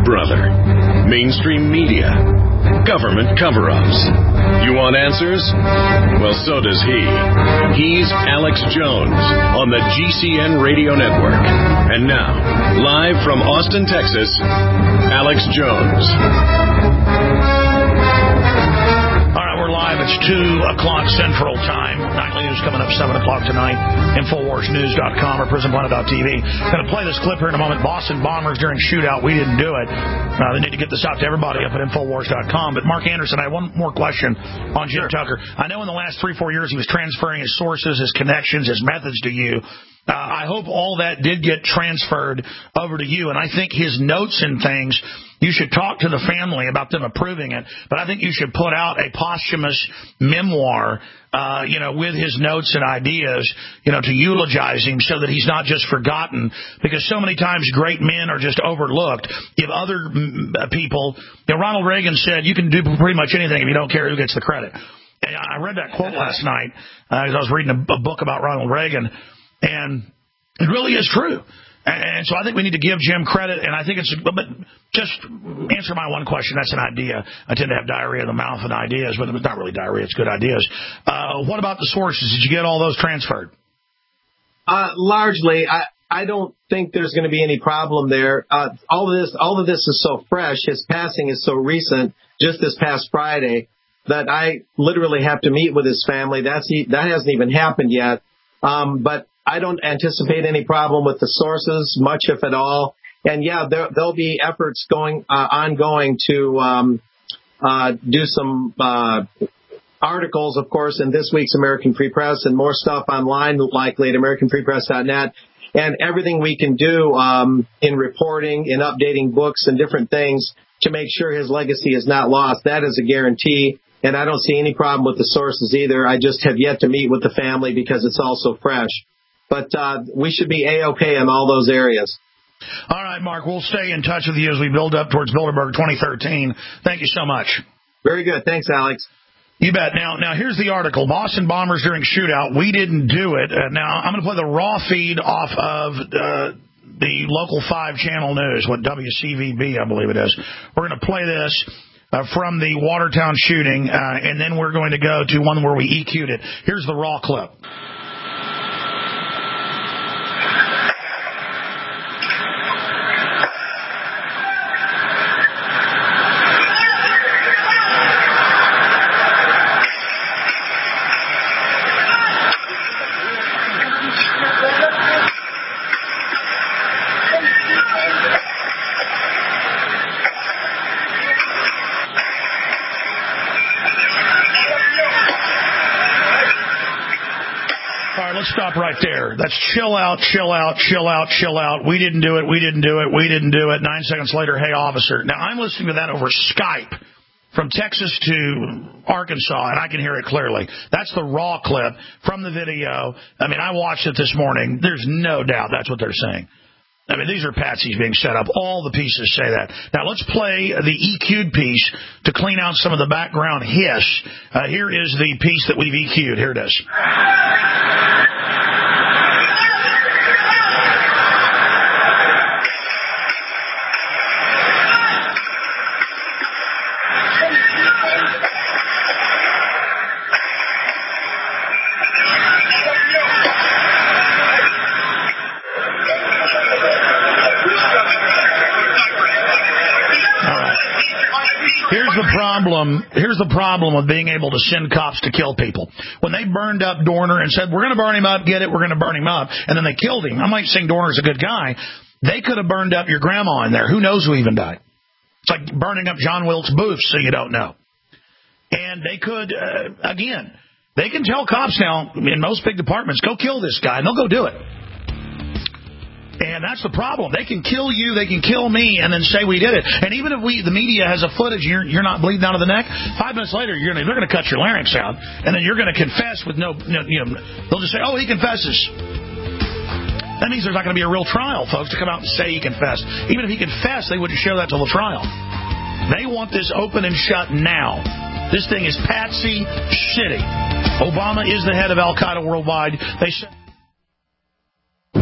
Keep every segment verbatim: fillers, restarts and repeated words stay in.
brother? Mainstream media? Government cover-ups? You want answers? Well, so does he. He's Alex Jones on the G C N Radio Network. And now, live from Austin, Texas, Alex Jones. All right, we're live. It's two o'clock Central Time. Nightly news coming up seven o'clock tonight. Infowars News dot com or Prison Planet dot T V. Going to play this clip here in a moment. Boston bombers during shootout. We didn't do it. Uh, they need to get this out to everybody up at Infowars dot com. But Mark Anderson, I have one more question on Jim sure. Tucker. I know in the last three, four years he was transferring his sources, his connections, his methods to you. Uh, I hope all that did get transferred over to you. And I think his notes and things, you should talk to the family about them approving it. But I think you should put out a posthumous memoir, uh, you know, with his notes and ideas, you know, to eulogize him so that he's not just forgotten. Because so many times great men are just overlooked. If other people, you know, Ronald Reagan said, you can do pretty much anything if you don't care who gets the credit. And I read that quote last night uh, as I was reading a, a book about Ronald Reagan. And it really is true. And so I think we need to give Jim credit, and I think it's – but just answer my one question. That's an idea. I tend to have diarrhea in the mouth and ideas, but it's not really diarrhea. It's good ideas. Uh, what about the sources? Did you get all those transferred? Uh, largely. I, I don't think there's going to be any problem there. Uh, all of this, all of this is so fresh. His passing is so recent, just this past Friday, that I literally have to meet with his family. That's That hasn't even happened yet. Um, but I don't anticipate any problem with the sources, much if at all. And, yeah, there, there'll be efforts going uh, ongoing to um, uh, do some uh, articles, of course, in this week's American Free Press and more stuff online, likely at American Free Press dot net. And everything we can do um, in reporting, in updating books and different things to make sure his legacy is not lost, that is a guarantee. And I don't see any problem with the sources either. I just have yet to meet with the family because it's all so fresh. But uh, we should be A-OK in all those areas. All right, Mark, we'll stay in touch with you as we build up towards Bilderberg twenty thirteen. Thank you so much. Very good. Thanks, Alex. You bet. Now, now here's the article. Boston bombers during shootout. We didn't do it. Uh, now, I'm going to play the raw feed off of uh, the Local five channel news, what W C V B, I believe it is. We're going to play this uh, from the Watertown shooting, uh, and then we're going to go to one where we E Q'd it. Here's the raw clip. Let's stop right there. That's chill out, chill out, chill out, chill out. We didn't do it. We didn't do it. We didn't do it. Nine seconds later, hey, officer. Now, I'm listening to that over Skype from Texas to Arkansas, and I can hear it clearly. That's the raw clip from the video. I mean, I watched it this morning. There's no doubt that's what they're saying. I mean, these are patsies being set up. All the pieces say that. Now, let's play the E Q'd piece to clean out some of the background hiss. Uh, here is the piece that we've E Q'd. Here it is. Problem, here's the problem with being able to send cops to kill people. When they burned up Dorner and said, we're going to burn him up, get it, we're going to burn him up, and then they killed him. I'm not saying Dorner's a good guy. They could have burned up your grandma in there. Who knows who even died? It's like burning up John Wilkes Booth so you don't know. And they could, uh, again, they can tell cops now in most big departments, go kill this guy, and they'll go do it. And that's the problem. They can kill you, they can kill me, and then say we did it. And even if we, the media has a footage, you're, you're not bleeding out of the neck, five minutes later, you're gonna, they're going to cut your larynx out, and then you're going to confess with no, you know, they'll just say, oh, he confesses. That means there's not going to be a real trial, folks, to come out and say he confessed. Even if he confessed, they wouldn't show that till the trial. They want this open and shut now. This thing is patsy shitty. Obama is the head of Al-Qaeda worldwide. They said...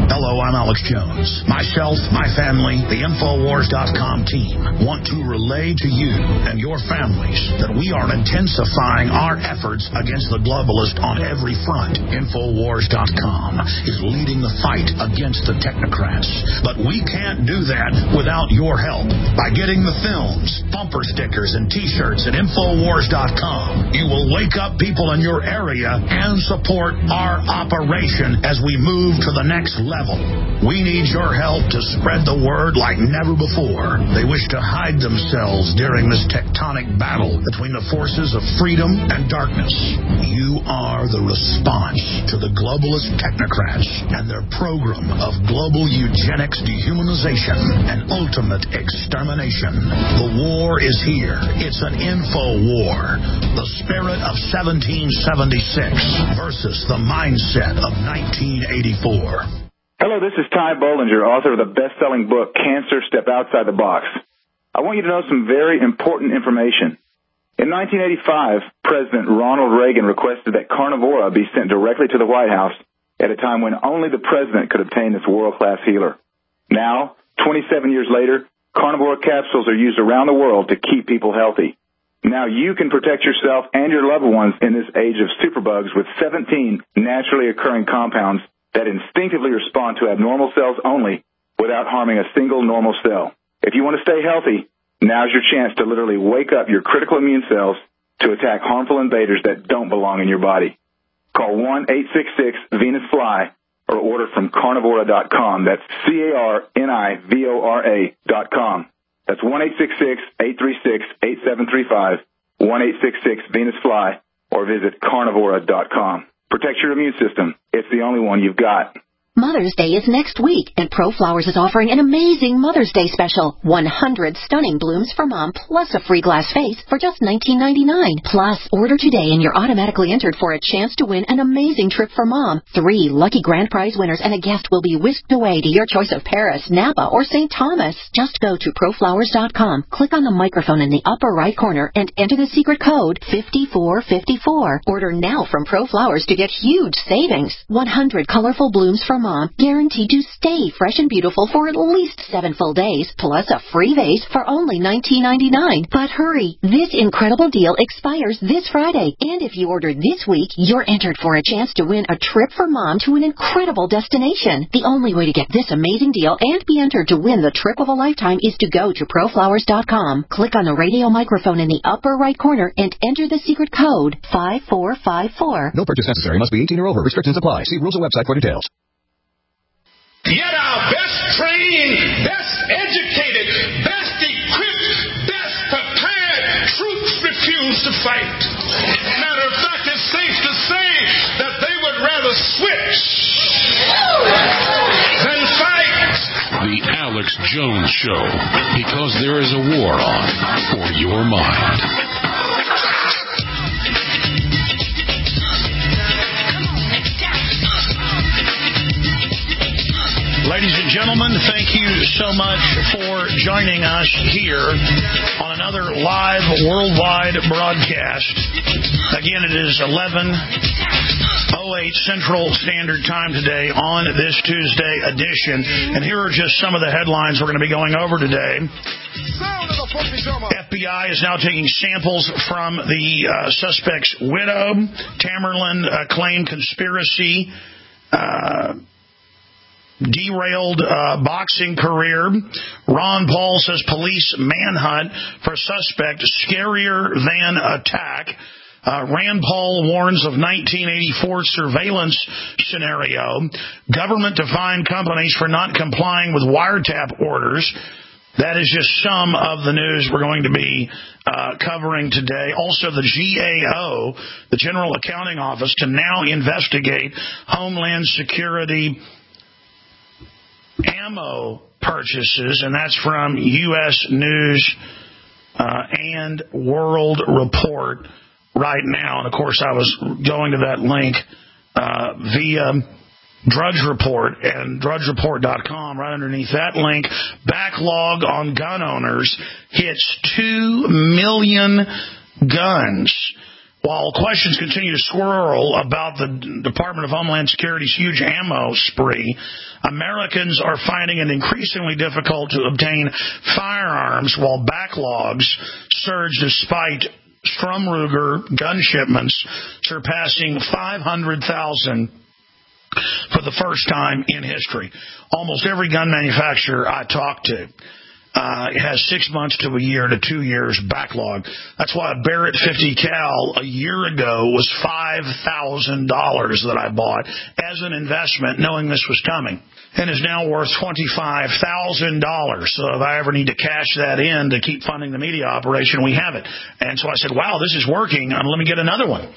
Hello, I'm Alex Jones. Myself, my family, the Infowars dot com team want to relay to you and your families that we are intensifying our efforts against the globalist on every front. Infowars dot com is leading the fight against the technocrats. But we can't do that without your help. By getting the films, bumper stickers, and T-shirts at Infowars dot com, you will wake up people in your area and support our operation as we move to the next level. We need your help to spread the word like never before. They wish to hide themselves during this tectonic battle between the forces of freedom and darkness. You are the response to the globalist technocrats and their program of global eugenics, dehumanization, and ultimate extermination. The war is here. It's an info war. The spirit of seventeen seventy-six versus the mindset of nineteen eighty-four. Hello, this is Ty Bollinger, author of the best-selling book, Cancer, Step Outside the Box. I want you to know some very important information. In nineteen eighty-five, President Ronald Reagan requested that Carnivora be sent directly to the White House at a time when only the president could obtain this world-class healer. Now, twenty-seven years later, Carnivora capsules are used around the world to keep people healthy. Now you can protect yourself and your loved ones in this age of superbugs with seventeen naturally occurring compounds that instinctively respond to abnormal cells only without harming a single normal cell. If you want to stay healthy, now's your chance to literally wake up your critical immune cells to attack harmful invaders that don't belong in your body. Call one eight six six Venus Fly or order from carnivora dot com. That's C A R N I V O R A dot com. That's one eight six six, eight three six, eight seven three five, one eight six six Venus Fly, or visit carnivora dot com. Protect your immune system. It's the only one you've got. Mother's Day is next week, and ProFlowers is offering an amazing Mother's Day special. one hundred stunning blooms for Mom, plus a free glass vase for just nineteen ninety-nine. Plus, order today and you're automatically entered for a chance to win an amazing trip for Mom. Three lucky grand prize winners and a guest will be whisked away to your choice of Paris, Napa, or Saint Thomas. Just go to pro flowers dot com, click on the microphone in the upper right corner, and enter the secret code five four five four. Order now from ProFlowers to get huge savings. one hundred colorful blooms for Mom. Mom, guaranteed to stay fresh and beautiful for at least seven full days, plus a free vase for only nineteen ninety-nine. But hurry, this incredible deal expires this Friday, and if you order this week, you're entered for a chance to win a trip for Mom to an incredible destination. The only way to get this amazing deal and be entered to win the trip of a lifetime is to go to pro flowers dot com, click on the radio microphone in the upper right corner, and enter the secret code five four five four. No purchase necessary. Must be eighteen or over. Restrictions apply. See rules and website for details. Yet our best trained, best educated, best equipped, best prepared troops refuse to fight. Matter of fact, it's safe to say that they would rather switch than fight. The Alex Jones Show, because there is a war on for your mind. Ladies and gentlemen, thank you so much for joining us here on another live worldwide broadcast. Again, it is eleven oh eight Central Standard Time today on this Tuesday edition. And here are just some of the headlines we're going to be going over today. F B I is now taking samples from the uh, suspect's widow. Tamerlan uh, claimed conspiracy. Uh, Derailed uh, boxing career. Ron Paul says police manhunt for suspect scarier than attack. Uh, Rand Paul warns of nineteen eighty-four surveillance scenario. Government to fine companies for not complying with wiretap orders. That is just some of the news we're going to be uh, covering today. Also, the G A O, the General Accounting Office, to now investigate Homeland Security ammo purchases, and that's from U S News uh, and World Report right now. And, of course, I was going to that link uh, via Drudge Report and drudge report dot com. Right underneath that link, backlog on gun owners hits two million guns. While questions continue to swirl about the Department of Homeland Security's huge ammo spree, Americans are finding it increasingly difficult to obtain firearms while backlogs surge despite Stromruger gun shipments surpassing five hundred thousand for the first time in history. Almost every gun manufacturer I talk to Uh, it has six months to a year to two years backlog. That's why a Barrett fifty cal a year ago was five thousand dollars that I bought as an investment, knowing this was coming, and is now worth twenty-five thousand dollars. So if I ever need to cash that in to keep funding the media operation, we have it. And so I said, wow, this is working. Um, let me get another one.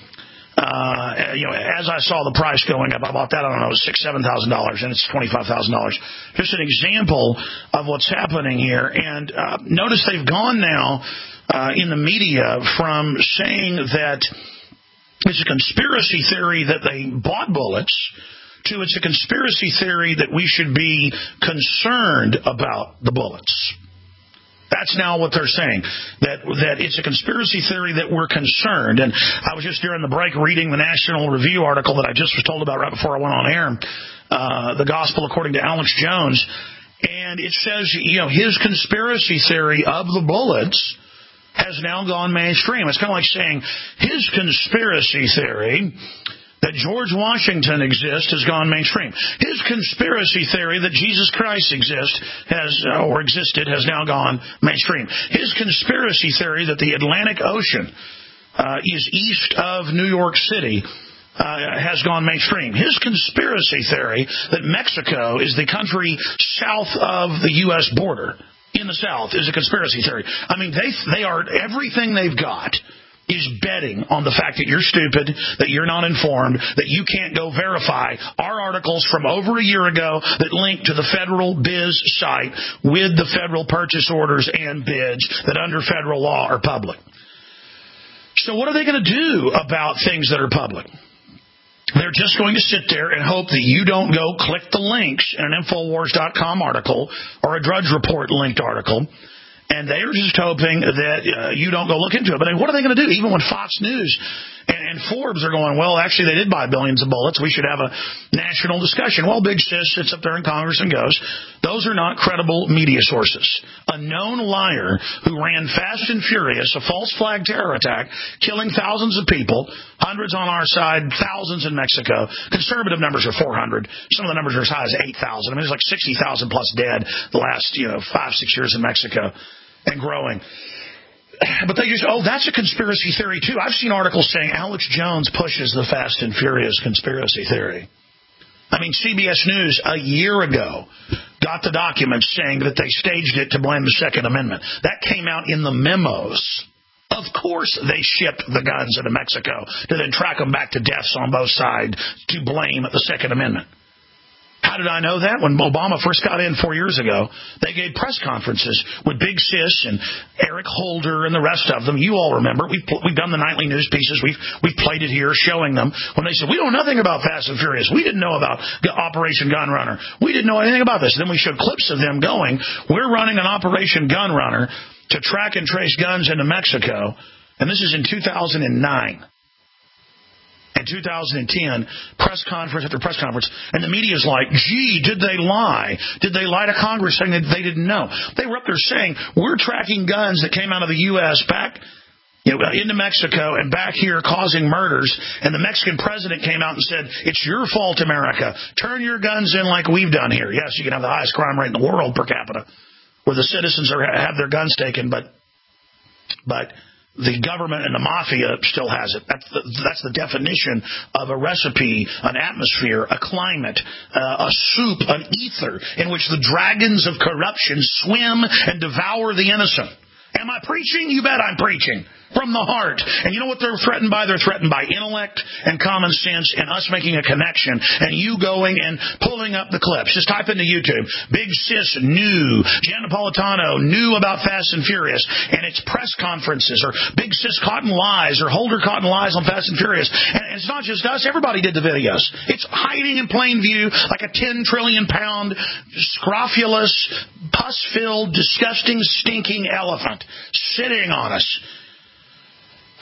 Uh, you know, as I saw the price going up, I bought that, I don't know, six, seven thousand dollars, and it's twenty-five thousand dollars. Just an example of what's happening here. And uh, notice they've gone now uh, in the media from saying that it's a conspiracy theory that they bought bullets to it's a conspiracy theory that we should be concerned about the bullets. That's now what they're saying, that that it's a conspiracy theory that we're concerned. And I was just during the break reading the National Review article that I just was told about right before I went on air, uh, The Gospel According to Alex Jones. And it says, you know, his conspiracy theory of the bullets has now gone mainstream. It's kind of like saying his conspiracy theory that George Washington exists has gone mainstream. His conspiracy theory that Jesus Christ exists has uh, or existed has now gone mainstream. His conspiracy theory that the Atlantic Ocean uh, is east of New York City uh, has gone mainstream. His conspiracy theory that Mexico is the country south of the U S border in the south is a conspiracy theory. I mean, they they are everything they've got is betting on the fact that you're stupid, that you're not informed, that you can't go verify our articles from over a year ago that link to the federal biz site with the federal purchase orders and bids that under federal law are public. So what are they going to do about things that are public? They're just going to sit there and hope that you don't go click the links in an Infowars dot com article or a Drudge Report linked article. And they are just hoping that uh, you don't go look into it. But I mean, what are they going to do? Even when Fox News and, and Forbes are going, well, actually, they did buy billions of bullets. We should have a national discussion. Well, Big Sis sits up there in Congress and goes, those are not credible media sources. A known liar who ran Fast and Furious, a false flag terror attack, killing thousands of people, hundreds on our side, thousands in Mexico. Conservative numbers are four hundred. Some of the numbers are as high as eight thousand. I mean, there's like sixty thousand plus dead the last, you know, five, six years in Mexico. And growing. But they just, oh, that's a conspiracy theory, too. I've seen articles saying Alex Jones pushes the Fast and Furious conspiracy theory. I mean, C B S News a year ago got the documents saying that they staged it to blame the Second Amendment. That came out in the memos. Of course they shipped the guns into Mexico to then track them back to deaths on both sides to blame the Second Amendment. How did I know that? When Obama first got in four years ago, they gave press conferences with Big Sis and Eric Holder and the rest of them. You all remember. We've, we've done the nightly news pieces. We've, we've played it here, showing them. When they said, we know nothing about Fast and Furious. We didn't know about Operation Gun Runner. We didn't know anything about this. Then we showed clips of them going, we're running an Operation Gun Runner to track and trace guns into Mexico. And this is in two thousand nine. In two thousand ten, press conference after press conference, and the media's like, gee, did they lie? Did they lie to Congress saying that they didn't know? They were up there saying, we're tracking guns that came out of the U S back you know, into Mexico and back here causing murders, and the Mexican president came out and said, it's your fault, America. Turn your guns in like we've done here. Yes, you can have the highest crime rate in the world per capita, where the citizens are have their guns taken, but but... the government and the mafia still has it. That's the, that's the definition of a recipe, an atmosphere, a climate, uh, a soup, an ether in which the dragons of corruption swim and devour the innocent. Am I preaching? You bet I'm preaching. From the heart. And you know what they're threatened by? They're threatened by intellect and common sense and us making a connection and you going and pulling up the clips. Just type into YouTube. Big Sis knew. Jan Napolitano knew about Fast and Furious. And it's press conferences or Big Sis caught in lies or Holder caught in lies on Fast and Furious. And it's not just us. Everybody did the videos. It's hiding in plain view like a ten trillion pound scrofulous, pus-filled, disgusting, stinking elephant sitting on us.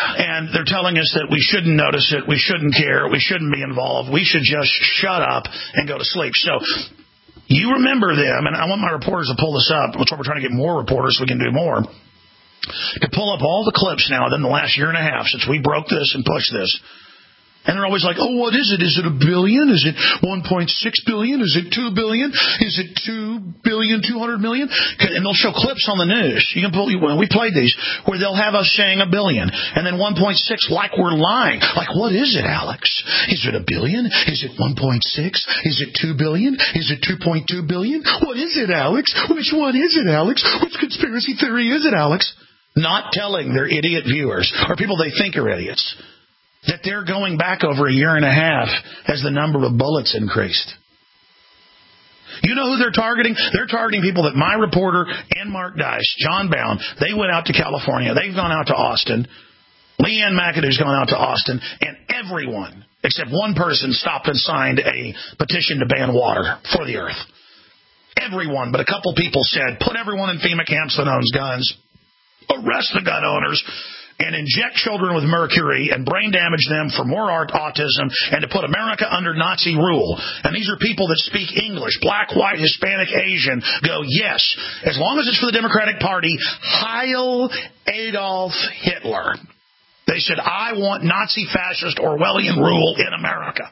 And they're telling us that we shouldn't notice it, we shouldn't care, we shouldn't be involved, we should just shut up and go to sleep. So you remember them, and I want my reporters to pull this up. That's why we're trying to get more reporters so we can do more. To pull up all the clips now within the last year and a half since we broke this and pushed this. And they're always like, oh, what is it? Is it a billion? Is it one point six billion? Is it two billion? Is it two billion, two hundred million? And they'll show clips on the news. You can pull, well, we played these where they'll have us saying a billion and then one point six like we're lying. Like, what is it, Alex? Is it a billion? Is it one point six? Is it two billion? Is it two point two billion? What is it, Alex? Which one is it, Alex? Which conspiracy theory is it, Alex? Not telling their idiot viewers or people they think are idiots that they're going back over a year and a half as the number of bullets increased. You know who they're targeting? They're targeting people that my reporter and Mark Dice, John Bound, they went out to California. They've gone out to Austin. Leanne McAdoo's gone out to Austin. And everyone, except one person, stopped and signed a petition to ban water for the earth. Everyone, but a couple people said, put everyone in FEMA camps that owns guns, arrest the gun owners, and inject children with mercury and brain damage them for more autism and to put America under Nazi rule. And these are people that speak English, black, white, Hispanic, Asian, go, yes, as long as it's for the Democratic Party, Heil Adolf Hitler. They said, I want Nazi fascist Orwellian rule in America.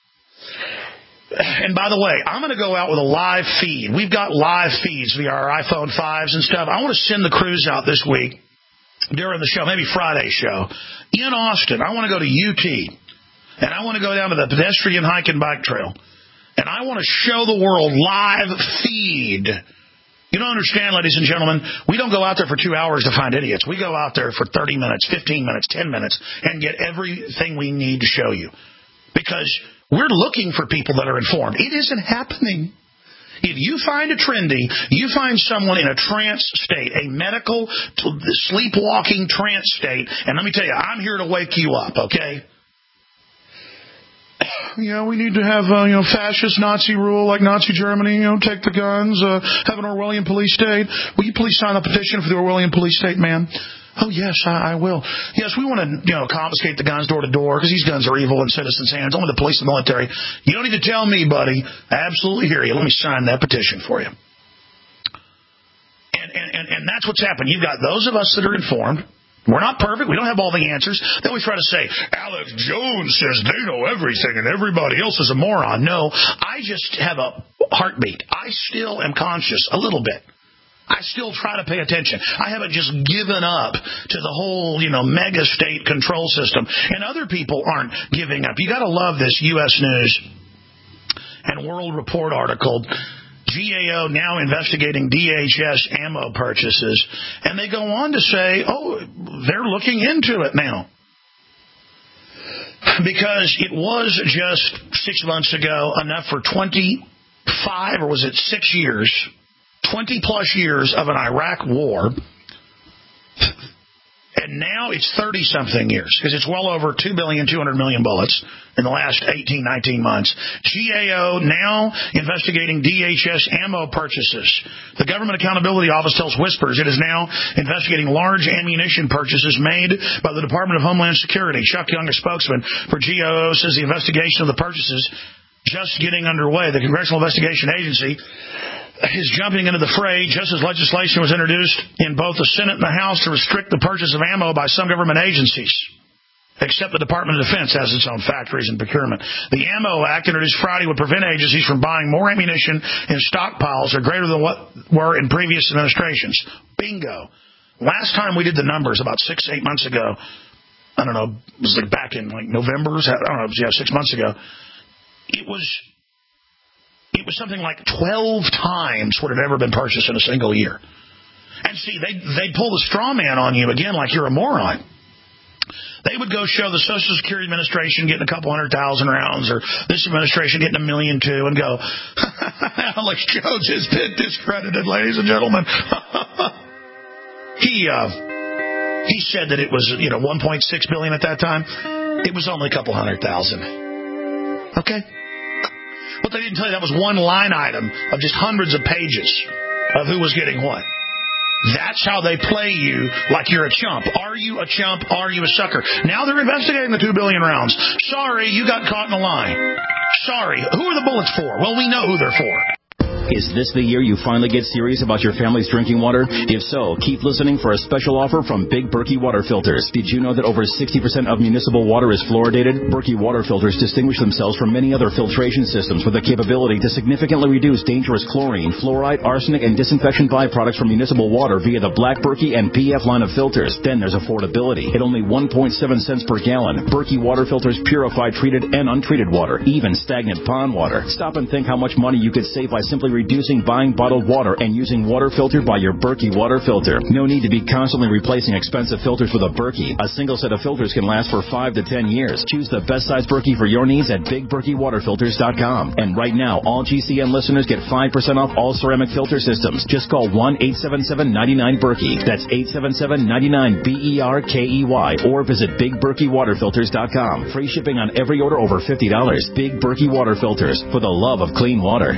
And by the way, I'm going to go out with a live feed. We've got live feeds via our iPhone fives and stuff. I want to send the crews out this week during the show, maybe Friday's show, in Austin. I want to go to U T, and I want to go down to the pedestrian hike and bike trail, and I want to show the world live feed. You don't understand, ladies and gentlemen, we don't go out there for two hours to find idiots. We go out there for thirty minutes, fifteen minutes, ten minutes, and get everything we need to show you. Because we're looking for people that are informed. It isn't happening. If you find a trendy, you find someone in a trance state, a medical, sleepwalking trance state, and let me tell you, I'm here to wake you up, okay? You know, we need to have, uh, you know, fascist Nazi rule like Nazi Germany, you know, take the guns, uh, have an Orwellian police state. Will you please sign a petition for the Orwellian police state, ma'am? Oh, yes, I, I will. Yes, we want to, you know, confiscate the guns door to door because these guns are evil in citizens' hands. Only the police and the military. You don't need to tell me, buddy. I absolutely hear you. Let me sign that petition for you. And, and, and, and that's what's happened. You've got those of us that are informed. We're not perfect. We don't have all the answers. Then we try to say, Alex Jones says they know everything and everybody else is a moron. No, I just have a heartbeat. I still am conscious a little bit. I still try to pay attention. I haven't just given up to the whole, you know, mega state control system. And other people aren't giving up. You got to love this U S News and World Report article. G A O now investigating D H S ammo purchases. And they go on to say, oh, they're looking into it now. Because it was just six months ago enough for twenty-five, or was it six years, twenty-plus years of an Iraq war, and now it's thirty-something years, because it's well over two billion, two hundred million bullets in the last eighteen, nineteen months. G A O now investigating D H S ammo purchases. The Government Accountability Office tells Whispers it is now investigating large ammunition purchases made by the Department of Homeland Security. Chuck Young, a spokesman for G A O, says the investigation of the purchases just getting underway. The Congressional Investigation Agency is jumping into the fray just as legislation was introduced in both the Senate and the House to restrict the purchase of ammo by some government agencies, except the Department of Defense has its own factories and procurement. The Ammo Act, introduced Friday, would prevent agencies from buying more ammunition in stockpiles or greater than what were in previous administrations. Bingo. Last time we did the numbers, about six, eight months ago, I don't know, it was like back in like November, I don't know, yeah, six months ago, it was... It was something like twelve times what had ever been purchased in a single year. And see, they they pull the straw man on you again like you're a moron. They would go show the Social Security Administration getting a couple hundred thousand rounds, or this administration getting a million two, and go, Alex Jones has been discredited, ladies and gentlemen. he uh, he said that it was, you know, one point six billion at that time. It was only a couple hundred thousand. Okay. What they didn't tell you, that was one line item of just hundreds of pages of who was getting what. That's how they play you, like you're a chump. Are you a chump? Are you a sucker? Now they're investigating the two billion rounds. Sorry, you got caught in a lie. Sorry. Who are the bullets for? Well, we know who they're for. Is this the year you finally get serious about your family's drinking water? If so, keep listening for a special offer from Big Berkey Water Filters. Did you know that over sixty percent of municipal water is fluoridated? Berkey Water Filters distinguish themselves from many other filtration systems with the capability to significantly reduce dangerous chlorine, fluoride, arsenic, and disinfection byproducts from municipal water via the Black Berkey and P F line of filters. Then there's affordability. At only one point seven cents per gallon, Berkey Water Filters purify treated and untreated water, even stagnant pond water. Stop and think how much money you could save by simply reducing buying bottled water and using water filtered by your Berkey water filter. No need to be constantly replacing expensive filters with a Berkey. A single set of filters can last for five to ten years. Choose the best size Berkey for your needs at big berkey water filters dot com. And right now, all G C N listeners get five percent off all ceramic filter systems. Just call one eight seven seven, nine nine, Berkey. That's eight seven seven, nine nine, B E R K E Y. Or visit big berkey water filters dot com. Free shipping on every order over fifty dollars. Big Berkey Water Filters, for the love of clean water.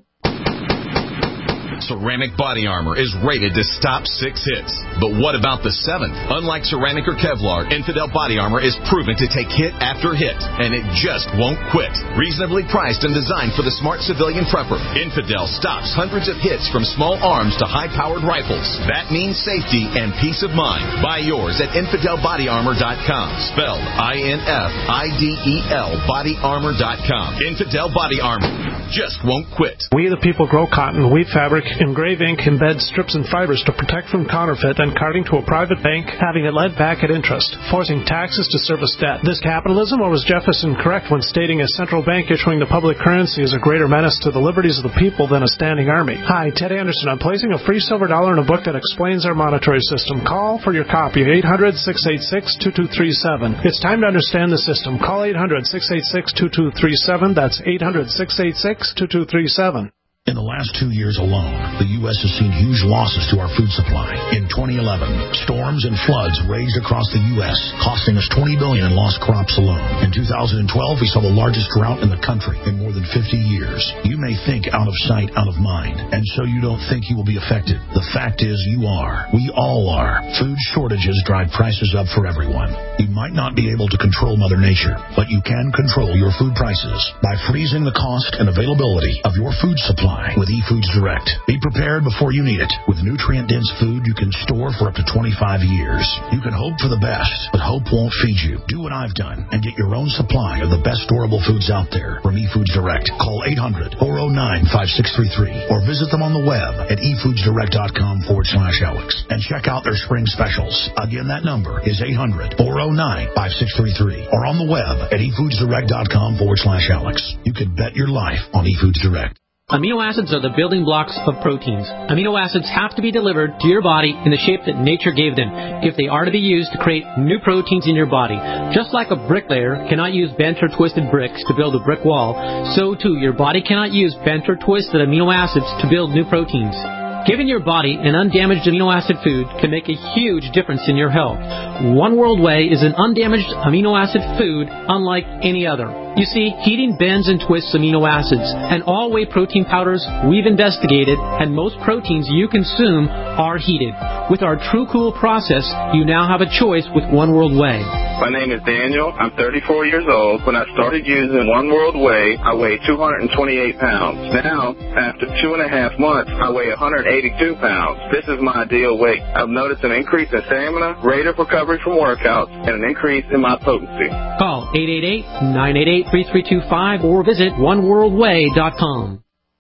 Ceramic body armor is rated to stop six hits. But what about the seventh? Unlike ceramic or Kevlar, Infidel body armor is proven to take hit after hit, and it just won't quit. Reasonably priced and designed for the smart civilian prepper, Infidel stops hundreds of hits from small arms to high-powered rifles. That means safety and peace of mind. Buy yours at infidel body armor dot com. Spelled I N F I D E L body armor dot com. Infidel body armor just won't quit. We the people grow cotton, weave fabric, engrave ink, embed strips and fibers to protect from counterfeit and carting to a private bank, having it lent back at interest, forcing taxes to service debt. This capitalism, or was Jefferson correct when stating a central bank issuing the public currency is a greater menace to the liberties of the people than a standing army? Hi, Ted Anderson. I'm placing a free silver dollar in a book that explains our monetary system. Call for your copy, eight hundred, six eight six, two two three seven. It's time to understand the system. Call eight hundred, six eight six, two two three seven. That's eight hundred, six eight six, two two three seven. In the last two years alone, the U S has seen huge losses to our food supply. In twenty eleven, storms and floods raged across the U S, costing us twenty billion dollars in lost crops alone. In two thousand twelve, we saw the largest drought in the country in more than fifty years. You may think out of sight, out of mind, and so you don't think you will be affected. The fact is you are. We all are. Food shortages drive prices up for everyone. You might not be able to control Mother Nature, but you can control your food prices by freezing the cost and availability of your food supply with eFoods Direct. Be prepared before you need it. With nutrient-dense food you can store for up to twenty-five years. You can hope for the best, but hope won't feed you. Do what I've done and get your own supply of the best storable foods out there from eFoods Direct. Call eight hundred, four oh nine, five six three three or visit them on the web at efoodsdirect.com forward slash Alex and check out their spring specials. Again, that number is eight hundred, four oh nine, five six three three or on the web at efoodsdirect.com forward slash Alex. You can bet your life on eFoods Direct. Amino acids are the building blocks of proteins. Amino acids have to be delivered to your body in the shape that nature gave them if they are to be used to create new proteins in your body. Just like a bricklayer cannot use bent or twisted bricks to build a brick wall, so too your body cannot use bent or twisted amino acids to build new proteins. Giving your body an undamaged amino acid food can make a huge difference in your health. One World Whey is an undamaged amino acid food unlike any other. You see, heating bends and twists amino acids, and all whey protein powders we've investigated, and most proteins you consume are heated. With our True Cool process, you now have a choice with One World Whey. My name is Daniel. I'm thirty-four years old. When I started using One World Whey, I weighed two hundred twenty-eight pounds. Now, after two and a half months, I weigh one hundred eighty-two pounds. This is my ideal weight. I've noticed an increase in stamina, rate of recovery from workouts, and an increase in my potency. Call eight eight eight, nine eight eight, three three two five or visit one world whey dot com.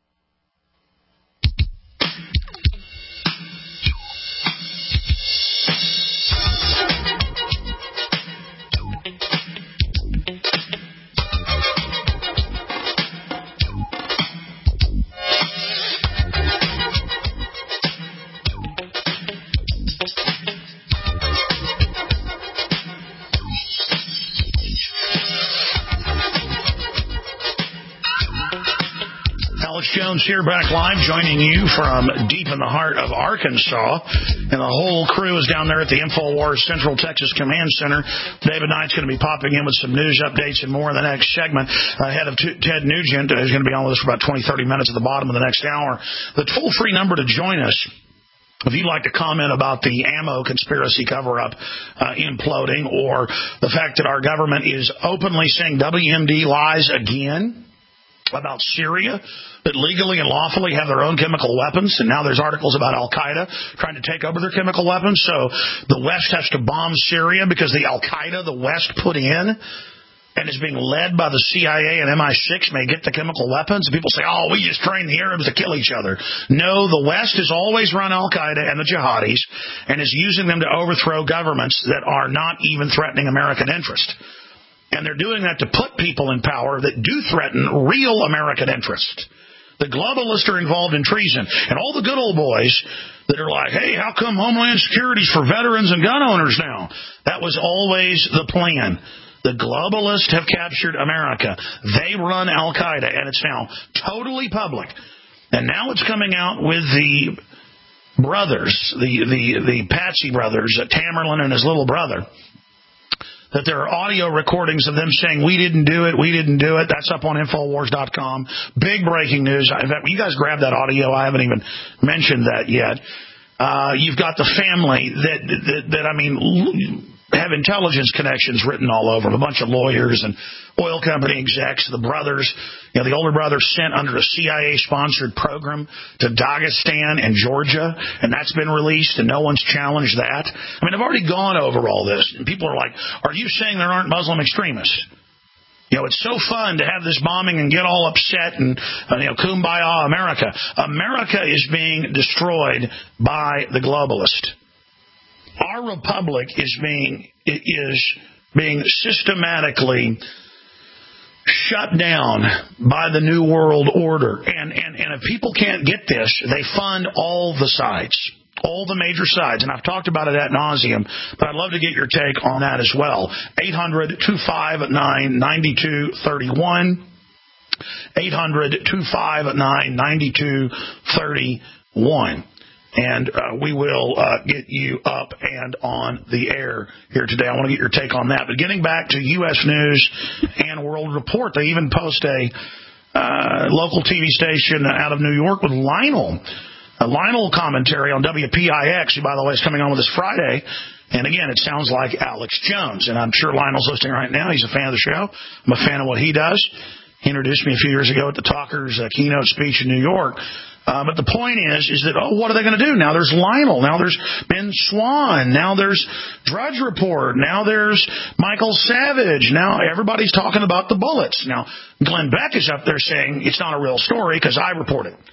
Jones here, back live, joining you from deep in the heart of Arkansas. And the whole crew is down there at the InfoWars Central Texas Command Center. David Knight's going to be popping in with some news updates and more in the next segment. Ahead of t- Ted Nugent, who's going to be on with us for about twenty, thirty minutes at the bottom of the next hour. The toll-free number to join us If you'd like to comment about the ammo conspiracy cover-up uh, imploding, or the fact that our government is openly saying W M D lies again about Syria, that legally and lawfully have their own chemical weapons, and now there's articles about Al-Qaeda trying to take over their chemical weapons, so the West has to bomb Syria because the Al-Qaeda the West put in and is being led by the C I A and M I six may get the chemical weapons. And people say, oh, we just train the Arabs to kill each other. No, the West has always run Al-Qaeda and the jihadis and is using them to overthrow governments that are not even threatening American interest. And they're doing that to put people in power that do threaten real American interest. The globalists are involved in treason. And all the good old boys that are like, hey, how come Homeland Security's for veterans and gun owners now? That was always the plan. The globalists have captured America. They run Al-Qaeda, and it's now totally public. And now it's coming out with the brothers, the, the, the Patsy brothers, Tamerlan and his little brother, that there are audio recordings of them saying, we didn't do it, we didn't do it. That's up on Infowars dot com. Big breaking news. In fact, you guys grab that audio. I haven't even mentioned that yet. Uh, you've got the family that, that, that I mean, have intelligence connections written all over them, a bunch of lawyers and oil company execs, the brothers. You know, the older brother sent under a C I A-sponsored program to Dagestan and Georgia, and that's been released, and no one's challenged that. I mean, I've already gone over all this, and people are like, are you saying there aren't Muslim extremists? You know, it's so fun to have this bombing and get all upset and, uh, you know, kumbaya America. America is being destroyed by the globalist. Our republic is being is being systematically shut down by the New World Order. And, and, and if people can't get this, they fund all the sides, all the major sides. And I've talked about it ad nauseum, but I'd love to get your take on that as well. eight hundred, two five nine, nine two three one. eight hundred, two five nine, nine two three one. And uh, we will uh, get you up and on the air here today. I want to get your take on that. But getting back to U S News and World Report, they even post a uh, local T V station out of New York with Lionel. A Lionel commentary on W P I X, who, by the way, is coming on with us Friday. And again, it sounds like Alex Jones. And I'm sure Lionel's listening right now. He's a fan of the show. I'm a fan of what he does. He introduced me a few years ago at the Talkers uh, keynote speech in New York. Uh, but the point is, is that, oh, what are they going to do? Now there's Lionel. Now there's Ben Swan. Now there's Drudge Report. Now there's Michael Savage. Now everybody's talking about the bullets. Now Glenn Beck is up there saying it's not a real story because I report it.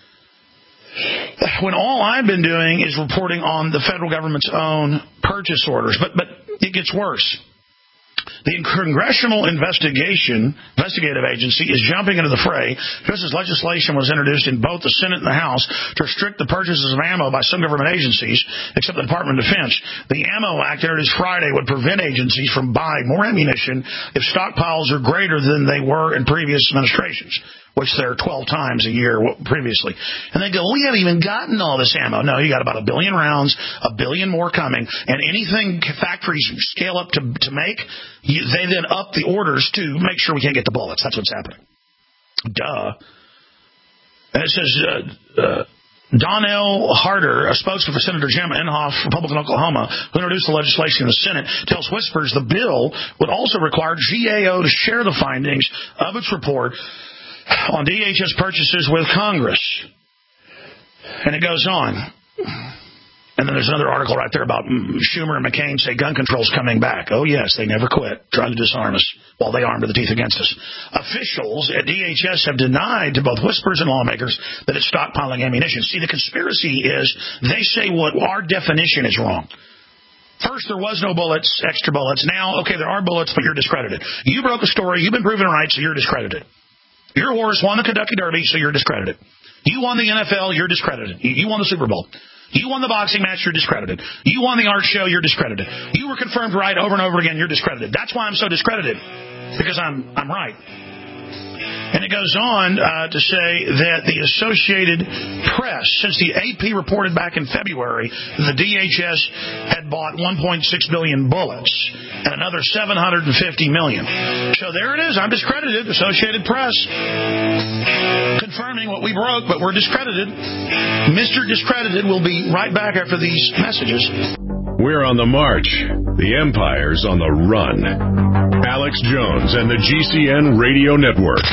When all I've been doing is reporting on the federal government's own purchase orders. But, but it gets worse. The Congressional Investigation Investigative Agency is jumping into the fray just as legislation was introduced in both the Senate and the House to restrict the purchases of ammo by some government agencies, except the Department of Defense. The Ammo Act introduced Friday would prevent agencies from buying more ammunition if stockpiles are greater than they were in previous administrations, which they're twelve times a year previously. And they go, we haven't even gotten all this ammo. No, you got about a billion rounds, a billion more coming, and anything factories scale up to, to make, you, they then up the orders to make sure we can't get the bullets. That's what's happening. Duh. And it says, uh, uh, Donnell Harder, a spokesman for Senator Jim Inhofe, Republican Oklahoma, who introduced the legislation in the Senate, tells Whispers the bill would also require G A O to share the findings of its report on D H S purchases with Congress. And it goes on. And then there's another article right there about Schumer and McCain say gun control's coming back. Oh, yes, they never quit trying to disarm us while they arm to the teeth against us. Officials at D H S have denied to both Whispers and lawmakers that it's stockpiling ammunition. See, the conspiracy is they say what our definition is wrong. First, there was no bullets, extra bullets. Now, okay, there are bullets, but you're discredited. You broke the story. You've been proven right, so you're discredited. Your horse won the Kentucky Derby, so you're discredited. You won the N F L, you're discredited. You won the Super Bowl. You won the boxing match, you're discredited. You won the art show, you're discredited. You were confirmed right over and over again, you're discredited. That's why I'm so discredited, because I'm I'm right. And it goes on uh, to say that the Associated Press, since the A P reported back in February that the D H S had bought one point six billion bullets and another seven hundred fifty million. So there it is. I'm discredited. Associated Press confirming what we broke, but we're discredited. Mister Discredited will be right back after these messages. We're on the march. The Empire's on the run. Alex Jones and the G C N Radio Network.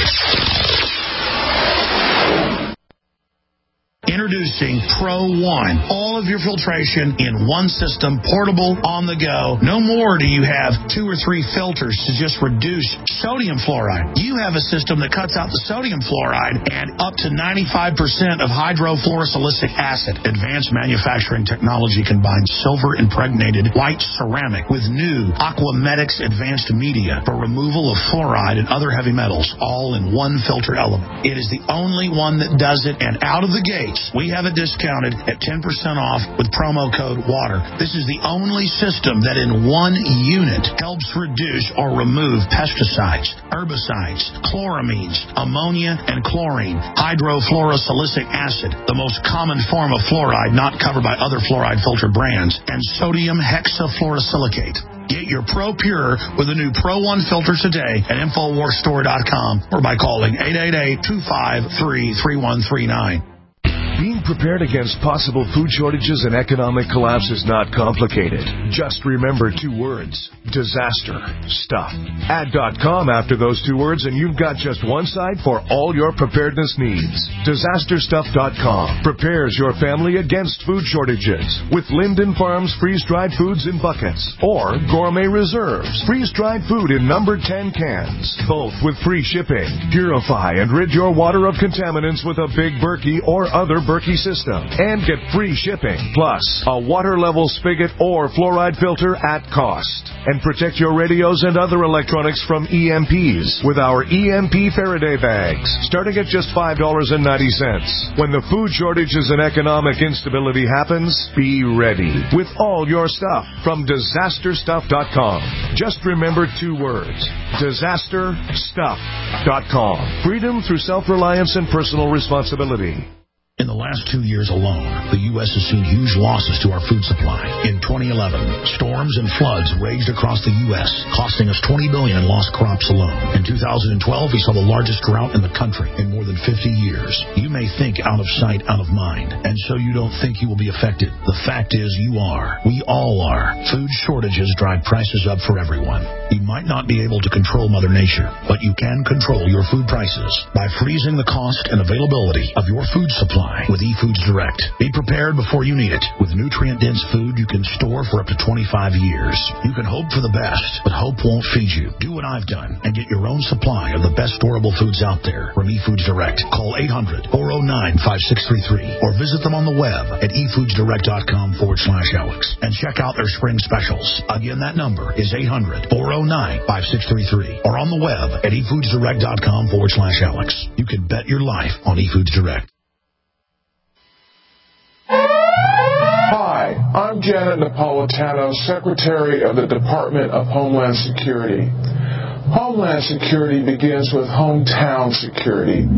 Introducing Pro One. All of your filtration in one system, portable, on the go. No more do you have two or three filters to just reduce sodium fluoride. You have a system that cuts out the sodium fluoride and up to ninety-five percent of hydrofluorosilicic acid. Advanced manufacturing technology combines silver-impregnated white ceramic with new Aquamedics advanced media for removal of fluoride and other heavy metals, all in one filter element. It is the only one that does it, and out of the gates, we have it discounted at ten percent off with promo code WATER. This is the only system that in one unit helps reduce or remove pesticides, herbicides, chloramines, ammonia, and chlorine, hydrofluorosilicic acid, the most common form of fluoride not covered by other fluoride filter brands, and sodium hexafluorosilicate. Get your Pro Pure with the new Pro One filter today at Infowars Store dot com or by calling eight eight eight, two five three, three one three nine. Being prepared against possible food shortages and economic collapse is not complicated. Just remember two words: disaster stuff. Add .com after those two words and you've got just one site for all your preparedness needs. disaster stuff dot com prepares your family against food shortages with Linden Farms freeze-dried foods in buckets or Gourmet Reserves freeze-dried food in number ten cans, both with free shipping. Purify and rid your water of contaminants with a Big Berkey or other Berkey system and get free shipping, plus a water level spigot or fluoride filter at cost. And protect your radios and other electronics from E M Ps with our E M P Faraday bags, starting at just five dollars and ninety cents. When the food shortages and economic instability happens, be ready with all your stuff from disaster stuff dot com. Just remember two words: disaster stuff dot com. Freedom through self-reliance and personal responsibility. In the last two years alone, the U S has seen huge losses to our food supply. In twenty eleven, storms and floods raged across the U S, costing us twenty billion dollars in lost crops alone. In two thousand twelve, we saw the largest drought in the country in more than fifty years. You may think out of sight, out of mind, and so you don't think you will be affected. The fact is you are. We all are. Food shortages drive prices up for everyone. You might not be able to control Mother Nature, but you can control your food prices by freezing the cost and availability of your food supply with eFoods Direct. Be prepared before you need it. With nutrient-dense food you can store for up to twenty-five years. You can hope for the best, but hope won't feed you. Do what I've done and get your own supply of the best storable foods out there from eFoods Direct. Call eight hundred, four oh nine, five six three three or visit them on the web at efoodsdirect.com forward slash Alex and check out their spring specials. Again, that number is eight hundred, four oh nine, five six three three or on the web at efoodsdirect.com forward slash Alex. You can bet your life on eFoods Direct. Hi, I'm Janet Napolitano, Secretary of the Department of Homeland Security. Homeland Security begins with hometown security.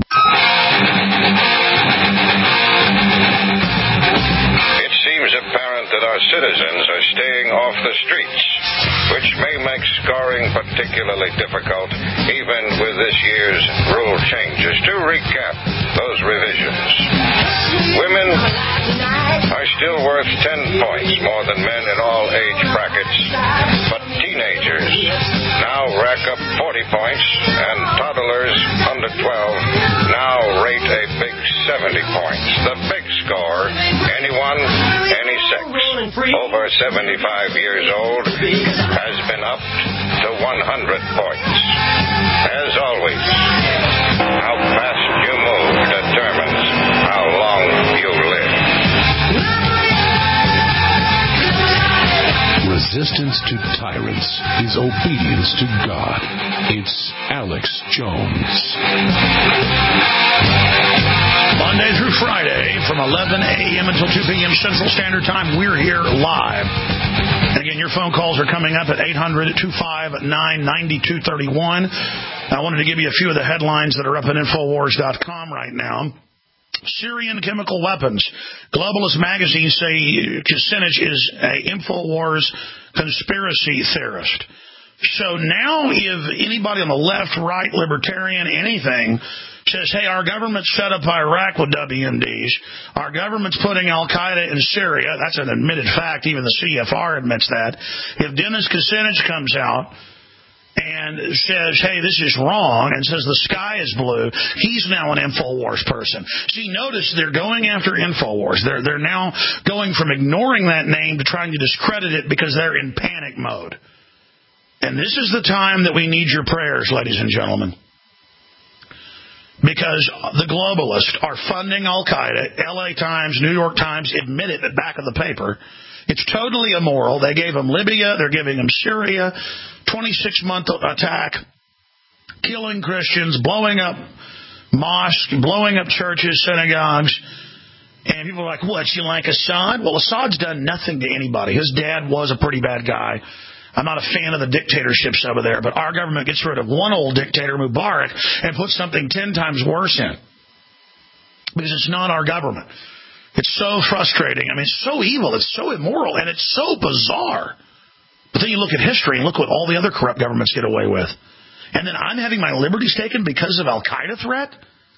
It seems apparent that our citizens are staying off the streets, which may make scoring particularly difficult, even with this year's rule changes. To recap those revisions, women are still worth ten points more than men in all age brackets, but teenagers now rack up forty points, and toddlers under twelve now rate a big seventy points. The big score, anyone, any sex, over seventy-five years old, has been upped to one hundred points. As always, how fast you move determines how long you live. Resistance to tyrants is obedience to God. It's Alex Jones. Monday through Friday from eleven a.m. until two p.m. Central Standard Time. We're here live. And again, your phone calls are coming up at eight hundred, two five nine, nine two three one. I wanted to give you a few of the headlines that are up at Infowars dot com right now. Syrian chemical weapons. Globalist magazines say Kucinich is a Infowars conspiracy theorist. So now if anybody on the left, right, libertarian, anything says, hey, our government's set up Iraq with W M Ds, our government's putting Al-Qaeda in Syria, that's an admitted fact, even the C F R admits that. If Dennis Kucinich comes out and says, hey, this is wrong, and says the sky is blue, he's now an InfoWars person. See, notice they're going after InfoWars. They're, they're now going from ignoring that name to trying to discredit it because they're in panic mode. And this is the time that we need your prayers, ladies and gentlemen. Because the globalists are funding Al-Qaeda. L A Times, New York Times admit it at the back of the paper. It's totally immoral. They gave them Libya. They're giving them Syria. twenty-six month attack. Killing Christians. Blowing up mosques. Blowing up churches, synagogues. And people are like, what, you like Assad? Well, Assad's done nothing to anybody. His dad was a pretty bad guy. I'm not a fan of the dictatorships over there, but our government gets rid of one old dictator, Mubarak, and puts something ten times worse in. Because it's not our government. It's so frustrating. I mean, it's so evil. It's so immoral. And it's so bizarre. But then you look at history and look what all the other corrupt governments get away with. And then I'm having my liberties taken because of Al-Qaeda threat?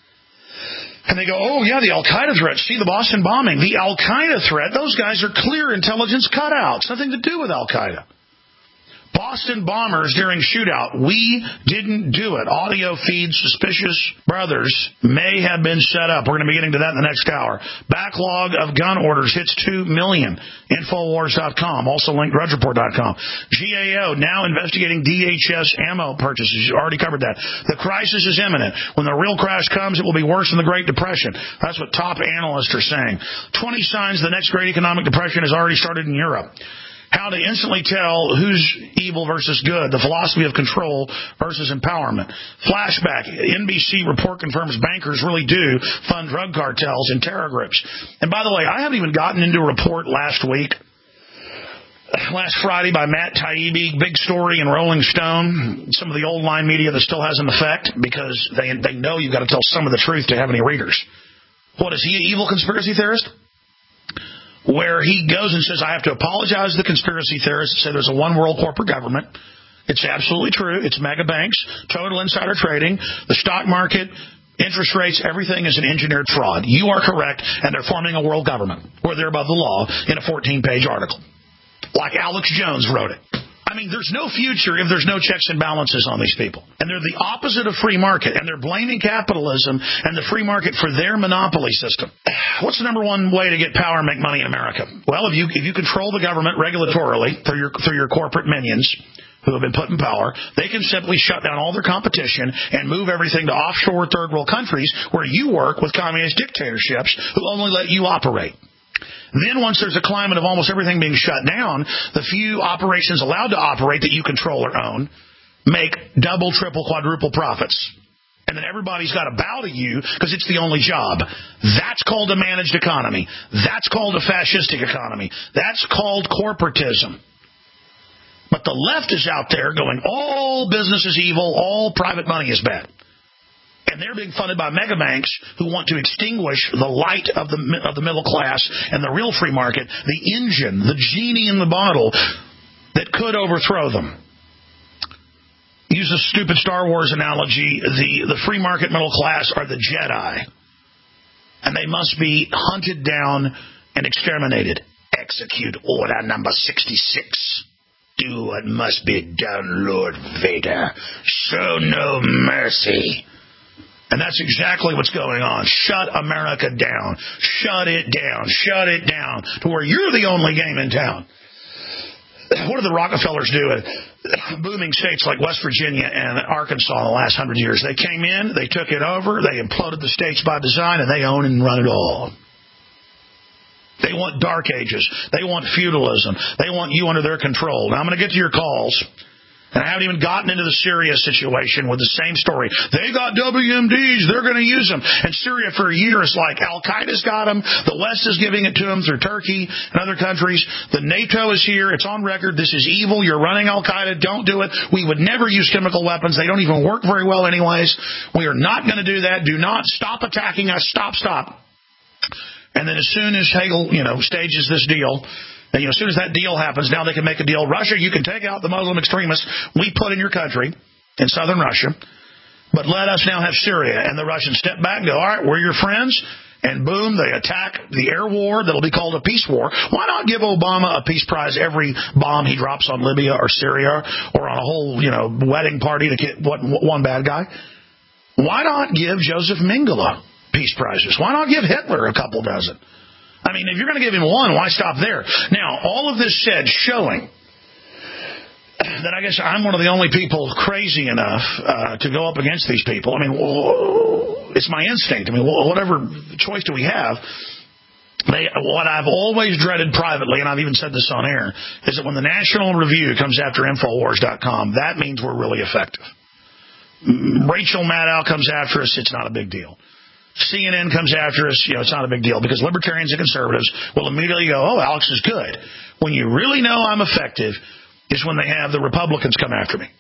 And they go, oh, yeah, the Al-Qaeda threat. See, the Boston bombing. The Al-Qaeda threat, those guys are clear intelligence cutouts. Nothing to do with Al-Qaeda. Boston bombers during shootout. We didn't do it. Audio feed suspicious brothers may have been set up. We're going to be getting to that in the next hour. Backlog of gun orders hits two million. Infowars dot com. Also link Drudge Report dot com. G A O now investigating D H S ammo purchases. You already covered that. The crisis is imminent. When the real crash comes, it will be worse than the Great Depression. That's what top analysts are saying. twenty signs the next Great Economic Depression has already started in Europe. How to instantly tell who's evil versus good. The philosophy of control versus empowerment. Flashback. N B C report confirms bankers really do fund drug cartels and terror groups. And by the way, I haven't even gotten into a report last week. Last Friday by Matt Taibbi, big story in Rolling Stone. Some of the old line media that still has an effect because they they know you've got to tell some of the truth to have any readers. What, is he an evil conspiracy theorist? Where he goes and says, I have to apologize to the conspiracy theorists that say there's a one-world corporate government. It's absolutely true. It's mega banks, total insider trading, the stock market, interest rates, everything is an engineered fraud. You are correct, and they're forming a world government, where they're above the law, in a fourteen-page article. Like Alex Jones wrote it. I mean, there's no future if there's no checks and balances on these people. And they're the opposite of free market. And they're blaming capitalism and the free market for their monopoly system. What's the number one way to get power and make money in America? Well, if you if you control the government regulatorily through your through your corporate minions who have been put in power, they can simply shut down all their competition and move everything to offshore third world countries where you work with communist dictatorships who only let you operate. Then once there's a climate of almost everything being shut down, the few operations allowed to operate that you control or own make double, triple, quadruple profits. And then everybody's got to bow to you because it's the only job. That's called a managed economy. That's called a fascistic economy. That's called corporatism. But the left is out there going, all business is evil, all private money is bad. And they're being funded by mega banks who want to extinguish the light of the of the middle class and the real free market, the engine, the genie in the bottle that could overthrow them. Use a stupid Star Wars analogy. The, the free market middle class are the Jedi. And they must be hunted down and exterminated. Execute order number sixty-six. Do what must be done, Lord Vader. Show no mercy. And that's exactly what's going on. Shut America down. Shut it down. Shut it down to where you're the only game in town. What did the Rockefellers do in booming states like West Virginia and Arkansas in the last hundred years? They came in, they took it over, they imploded the states by design, and they own and run it all. They want dark ages. They want feudalism. They want you under their control. Now, I'm going to get to your calls. And I haven't even gotten into the Syria situation with the same story. They got W M Ds. They're going to use them. And Syria for a year is like Al-Qaeda's got them. The West is giving it to them through Turkey and other countries. The NATO is here. It's on record. This is evil. You're running Al-Qaeda. Don't do it. We would never use chemical weapons. They don't even work very well anyways. We are not going to do that. Do not stop attacking us. Stop, stop. And then as soon as Hagel, you know, stages this deal, and, you know, as soon as that deal happens, now they can make a deal. Russia, you can take out the Muslim extremists we put in your country, in southern Russia, but let us now have Syria. And the Russians step back and go, all right, we're your friends. And boom, they attack the air war that'll be called a peace war. Why not give Obama a peace prize every bomb he drops on Libya or Syria or on a whole, you know, wedding party to get one bad guy? Why not give Joseph Mengele peace prizes? Why not give Hitler a couple dozen? I mean, if you're going to give him one, why stop there? Now, all of this said, showing that I guess I'm one of the only people crazy enough uh, to go up against these people. I mean, it's my instinct. I mean, whatever choice do we have? They, what I've always dreaded privately, and I've even said this on air, is that when the National Review comes after Infowars dot com, that means we're really effective. Rachel Maddow comes after us, it's not a big deal. C N N comes after us, you know, it's not a big deal because libertarians and conservatives will immediately go, oh, Alex is good. When you really know I'm effective is when they have the Republicans come after me.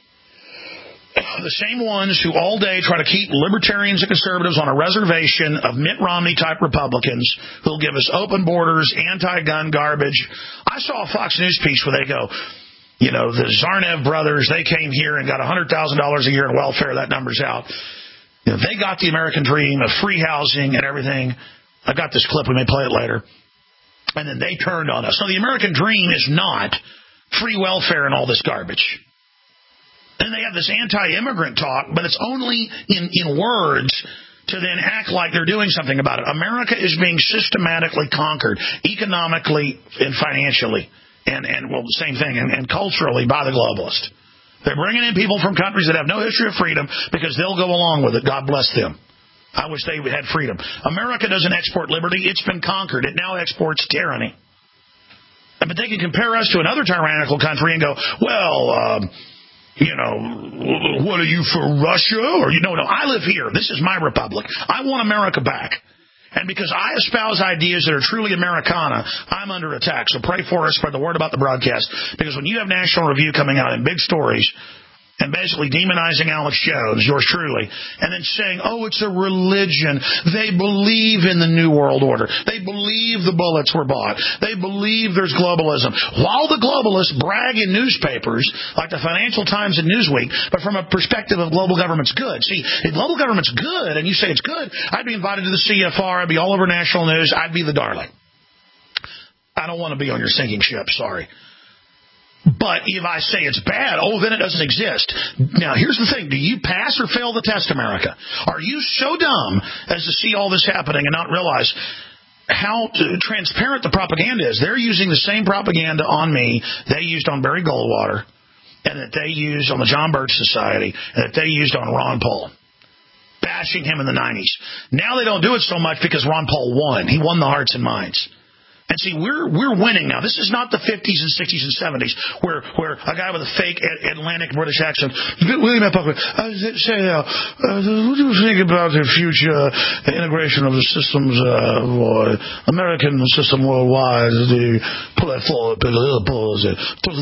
The same ones who all day try to keep libertarians and conservatives on a reservation of Mitt Romney-type Republicans who'll give us open borders, anti-gun garbage. I saw a Fox News piece where they go, you know, the Zarnev brothers, they came here and got one hundred thousand dollars a year in welfare. That number's out. You know, they got the American dream of free housing and everything. I've got this clip. We may play it later. And then they turned on us. So the American dream is not free welfare and all this garbage. And they have this anti-immigrant talk, but it's only in, in words to then act like they're doing something about it. America is being systematically conquered economically and financially. And, and well, the same thing, and, and culturally by the globalists. They're bringing in people from countries that have no history of freedom because they'll go along with it. God bless them. I wish they had freedom. America doesn't export liberty. It's been conquered. It now exports tyranny. But they can compare us to another tyrannical country and go, well, um, you know, what are you for Russia? Or, you know, no, I live here. This is my republic. I want America back. And because I espouse ideas that are truly Americana, I'm under attack. So pray for us, spread the word about the broadcast. Because when you have National Review coming out in big stories and basically demonizing Alex Jones, yours truly, and then saying, oh, it's a religion. They believe in the New World Order. They believe the bullets were bought. They believe there's globalism. While the globalists brag in newspapers like the Financial Times and Newsweek, but from a perspective of global government's good. See, if global government's good and you say it's good, I'd be invited to the C F R. I'd be all over national news. I'd be the darling. I don't want to be on your sinking ship. Sorry. But if I say it's bad, oh, then it doesn't exist. Now, here's the thing. Do you pass or fail the test, America? Are you so dumb as to see all this happening and not realize how transparent the propaganda is? They're using the same propaganda on me they used on Barry Goldwater and that they used on the John Birch Society and that they used on Ron Paul, bashing him in the nineties. Now they don't do it so much because Ron Paul won. He won the hearts and minds. And see, we're we're winning now. This is not the fifties and sixties and seventies where where a guy with a fake Atlantic British accent, William F. Buckley, uh, say, uh, uh, what do you think about the future integration of the systems, uh, or American system worldwide, the platform, in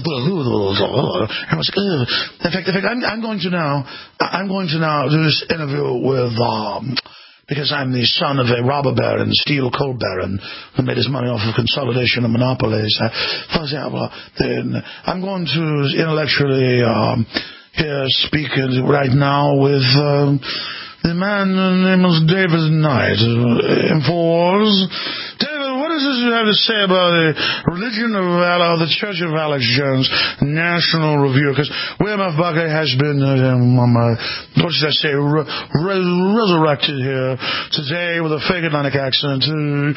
fact, in fact, I'm, I'm going to now, I'm going to now do this interview with. Um, Because I'm the son of a robber baron, steel coal baron, who made his money off of consolidation and monopolies. Uh, for example, then I'm going to intellectually um, here speak right now with um, the man named David Knight. Uh, Infowars. David, what does this have to say about the religion of uh, the Church of Alex Jones, National Review? Because William F. Buckley has been, uh, um, uh, what should I say, re- re- resurrected here today with a fake Atlantic accent uh,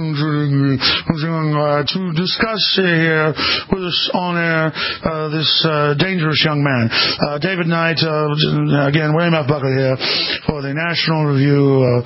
uh, to discuss uh, here with us on air uh, this uh, dangerous young man. Uh, David Knight, uh, again, William F. Buckley here for the National Review. Uh,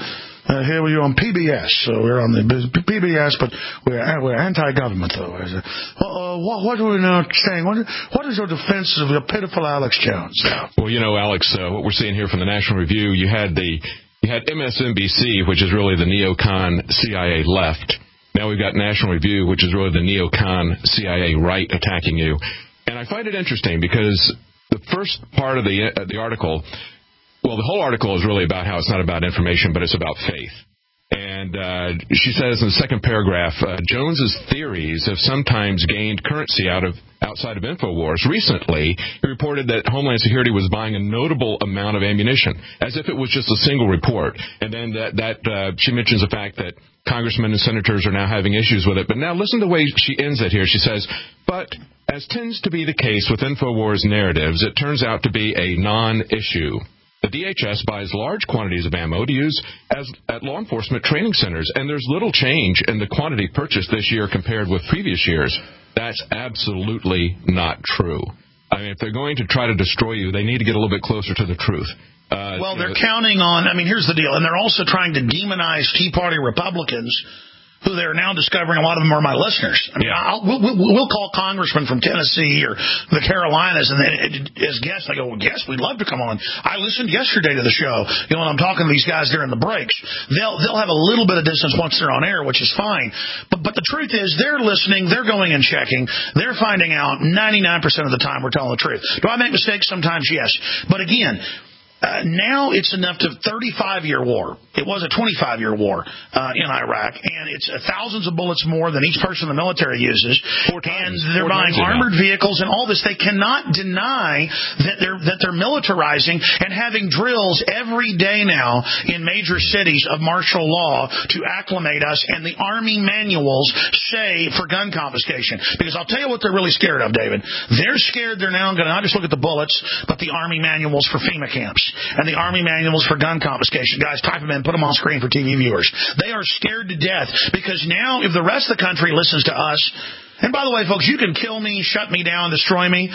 Uh, here we are on P B S. So we're on the P B S, but we're we're anti-government, though. Uh, uh, what, what are we now saying? What, what is your defense of the pitiful Alex Jones? Well, you know, Alex, uh, what we're seeing here from the National Review, you had the you had M S N B C, which is really the neocon C I A left. Now we've got National Review, which is really the neocon C I A right attacking you. And I find it interesting because the first part of the uh, the article. Well, the whole article is really about how it's not about information, but it's about faith. And uh, she says in the second paragraph, uh, Jones's theories have sometimes gained currency out of outside of InfoWars. Recently, he reported that Homeland Security was buying a notable amount of ammunition, as if it was just a single report. And then that, that uh, she mentions the fact that congressmen and senators are now having issues with it. But now listen to the way she ends it here. She says, but as tends to be the case with InfoWars narratives, it turns out to be a non-issue. The D H S buys large quantities of ammo to use as at law enforcement training centers, and there's little change in the quantity purchased this year compared with previous years. That's absolutely not true. I mean, if they're going to try to destroy you, they need to get a little bit closer to the truth. Uh, well, they're know, counting on, I mean, here's the deal, and they're also trying to demonize Tea Party Republicans, who they're now discovering a lot of them are my listeners. I mean, I'll, we'll, we'll call congressmen from Tennessee or the Carolinas, and then as guests, they go, well, yes, we'd love to come on. I listened yesterday to the show. You know, when I'm talking to these guys during the breaks, they'll they'll have a little bit of distance once they're on air, which is fine. But but the truth is, they're listening, they're going and checking, they're finding out ninety-nine percent of the time we're telling the truth. Do I make mistakes? Sometimes, yes. But again, Uh, now it's enough to thirty-five-year war. It was a twenty-five-year war uh, in Iraq, and it's uh, thousands of bullets more than each person in the military uses. Four times, and they're buying armored now. vehicles and all this. They cannot deny that they're that they're militarizing and having drills every day now in major cities of martial law to acclimate us. And the Army manuals say for gun confiscation. Because I'll tell you what they're really scared of, David. They're scared they're now going to not just look at the bullets, but the Army manuals for FEMA camps. And the Army manuals for gun confiscation. Guys, type them in, put them on screen for T V viewers. They are scared to death because now if the rest of the country listens to us, and by the way, folks, you can kill me, shut me down, destroy me.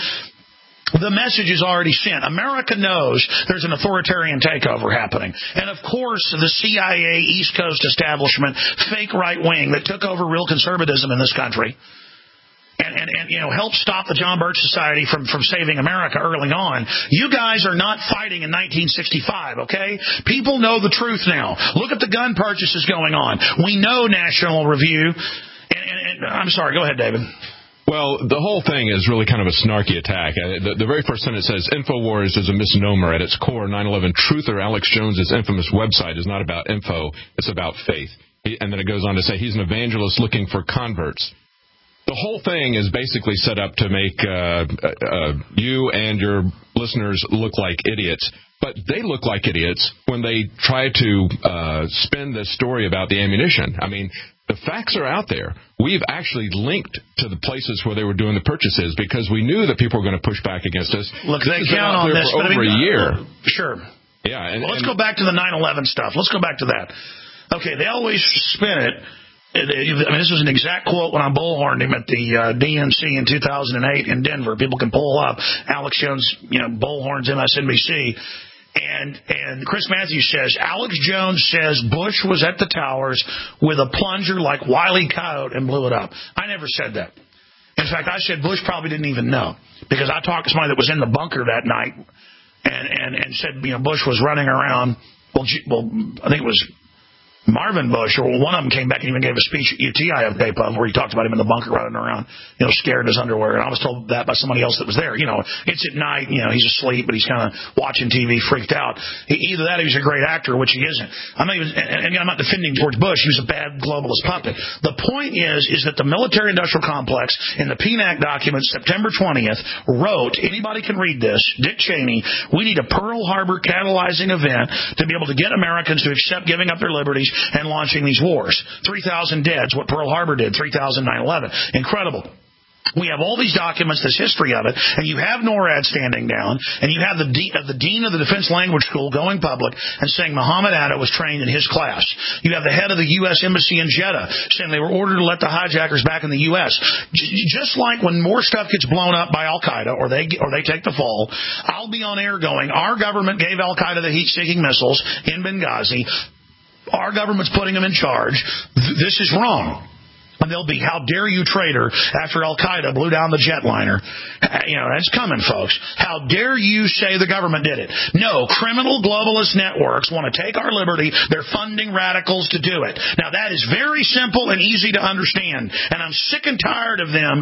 The message is already sent. America knows there's an authoritarian takeover happening. And, of course, the C I A East Coast establishment, fake right wing that took over real conservatism in this country, And, and, and, you know, help stop the John Birch Society from, from saving America early on. You guys are not fighting in nineteen sixty-five, okay? People know the truth now. Look at the gun purchases going on. We know National Review. And, and, and I'm sorry. Go ahead, David. Well, the whole thing is really kind of a snarky attack. The, the very first sentence says, InfoWars is a misnomer. At its core, nine eleven Truther, Alex Jones's infamous website, is not about info. It's about faith. And then it goes on to say he's an evangelist looking for converts. The whole thing is basically set up to make uh, uh, you and your listeners look like idiots. But they look like idiots when they try to uh, spin this story about the ammunition. I mean, the facts are out there. We've actually linked to the places where they were doing the purchases because we knew that people were going to push back against us. Look, they count on this for over I mean, a year. Sure. Yeah. And, well, let's and, go back to the nine eleven stuff. Let's go back to that. Okay, they always spin it. I mean, this was an exact quote when I bullhorned him at the uh, D N C in two thousand eight in Denver. People can pull up Alex Jones, you know, bullhorns M S N B C. And and Chris Matthews says, Alex Jones says Bush was at the towers with a plunger like Wile E. Coyote and blew it up. I never said that. In fact, I said Bush probably didn't even know because I talked to somebody that was in the bunker that night and, and, and said, you know, Bush was running around. Well, well, I think it was Marvin Bush, or one of them came back and even gave a speech at U T I have tape of where he talked about him in the bunker running around, you know, scared in his underwear. And I was told that by somebody else that was there. You know, it's at night, you know, he's asleep, but he's kind of watching T V, freaked out. He, either that or he's a great actor, which he isn't. I'm not even, and, and I'm not defending George Bush. He was a bad globalist puppet. The point is, is that the military-industrial complex in the P N A C documents, September twentieth, wrote, anybody can read this, Dick Cheney, we need a Pearl Harbor catalyzing event to be able to get Americans to accept giving up their liberties and launching these wars. three thousand deads, what Pearl Harbor did, three thousand nine eleven. Incredible. We have all these documents, this history of it, and you have NORAD standing down, and you have the, de- the Dean of the Defense Language School going public and saying Muhammad Atta was trained in his class. You have the head of the U S Embassy in Jeddah saying they were ordered to let the hijackers back in the U S J- just like when more stuff gets blown up by Al-Qaeda or they or they take the fall, I'll be on air going, our government gave Al-Qaeda the heat-seeking missiles in Benghazi. our government's putting them in charge. This is wrong. And they'll be, how dare you, traitor, after Al-Qaeda blew down the jetliner. You know, that's coming, folks. How dare you say the government did it? No, criminal globalist networks want to take our liberty. They're funding radicals to do it. Now, that is very simple and easy to understand. And I'm sick and tired of them.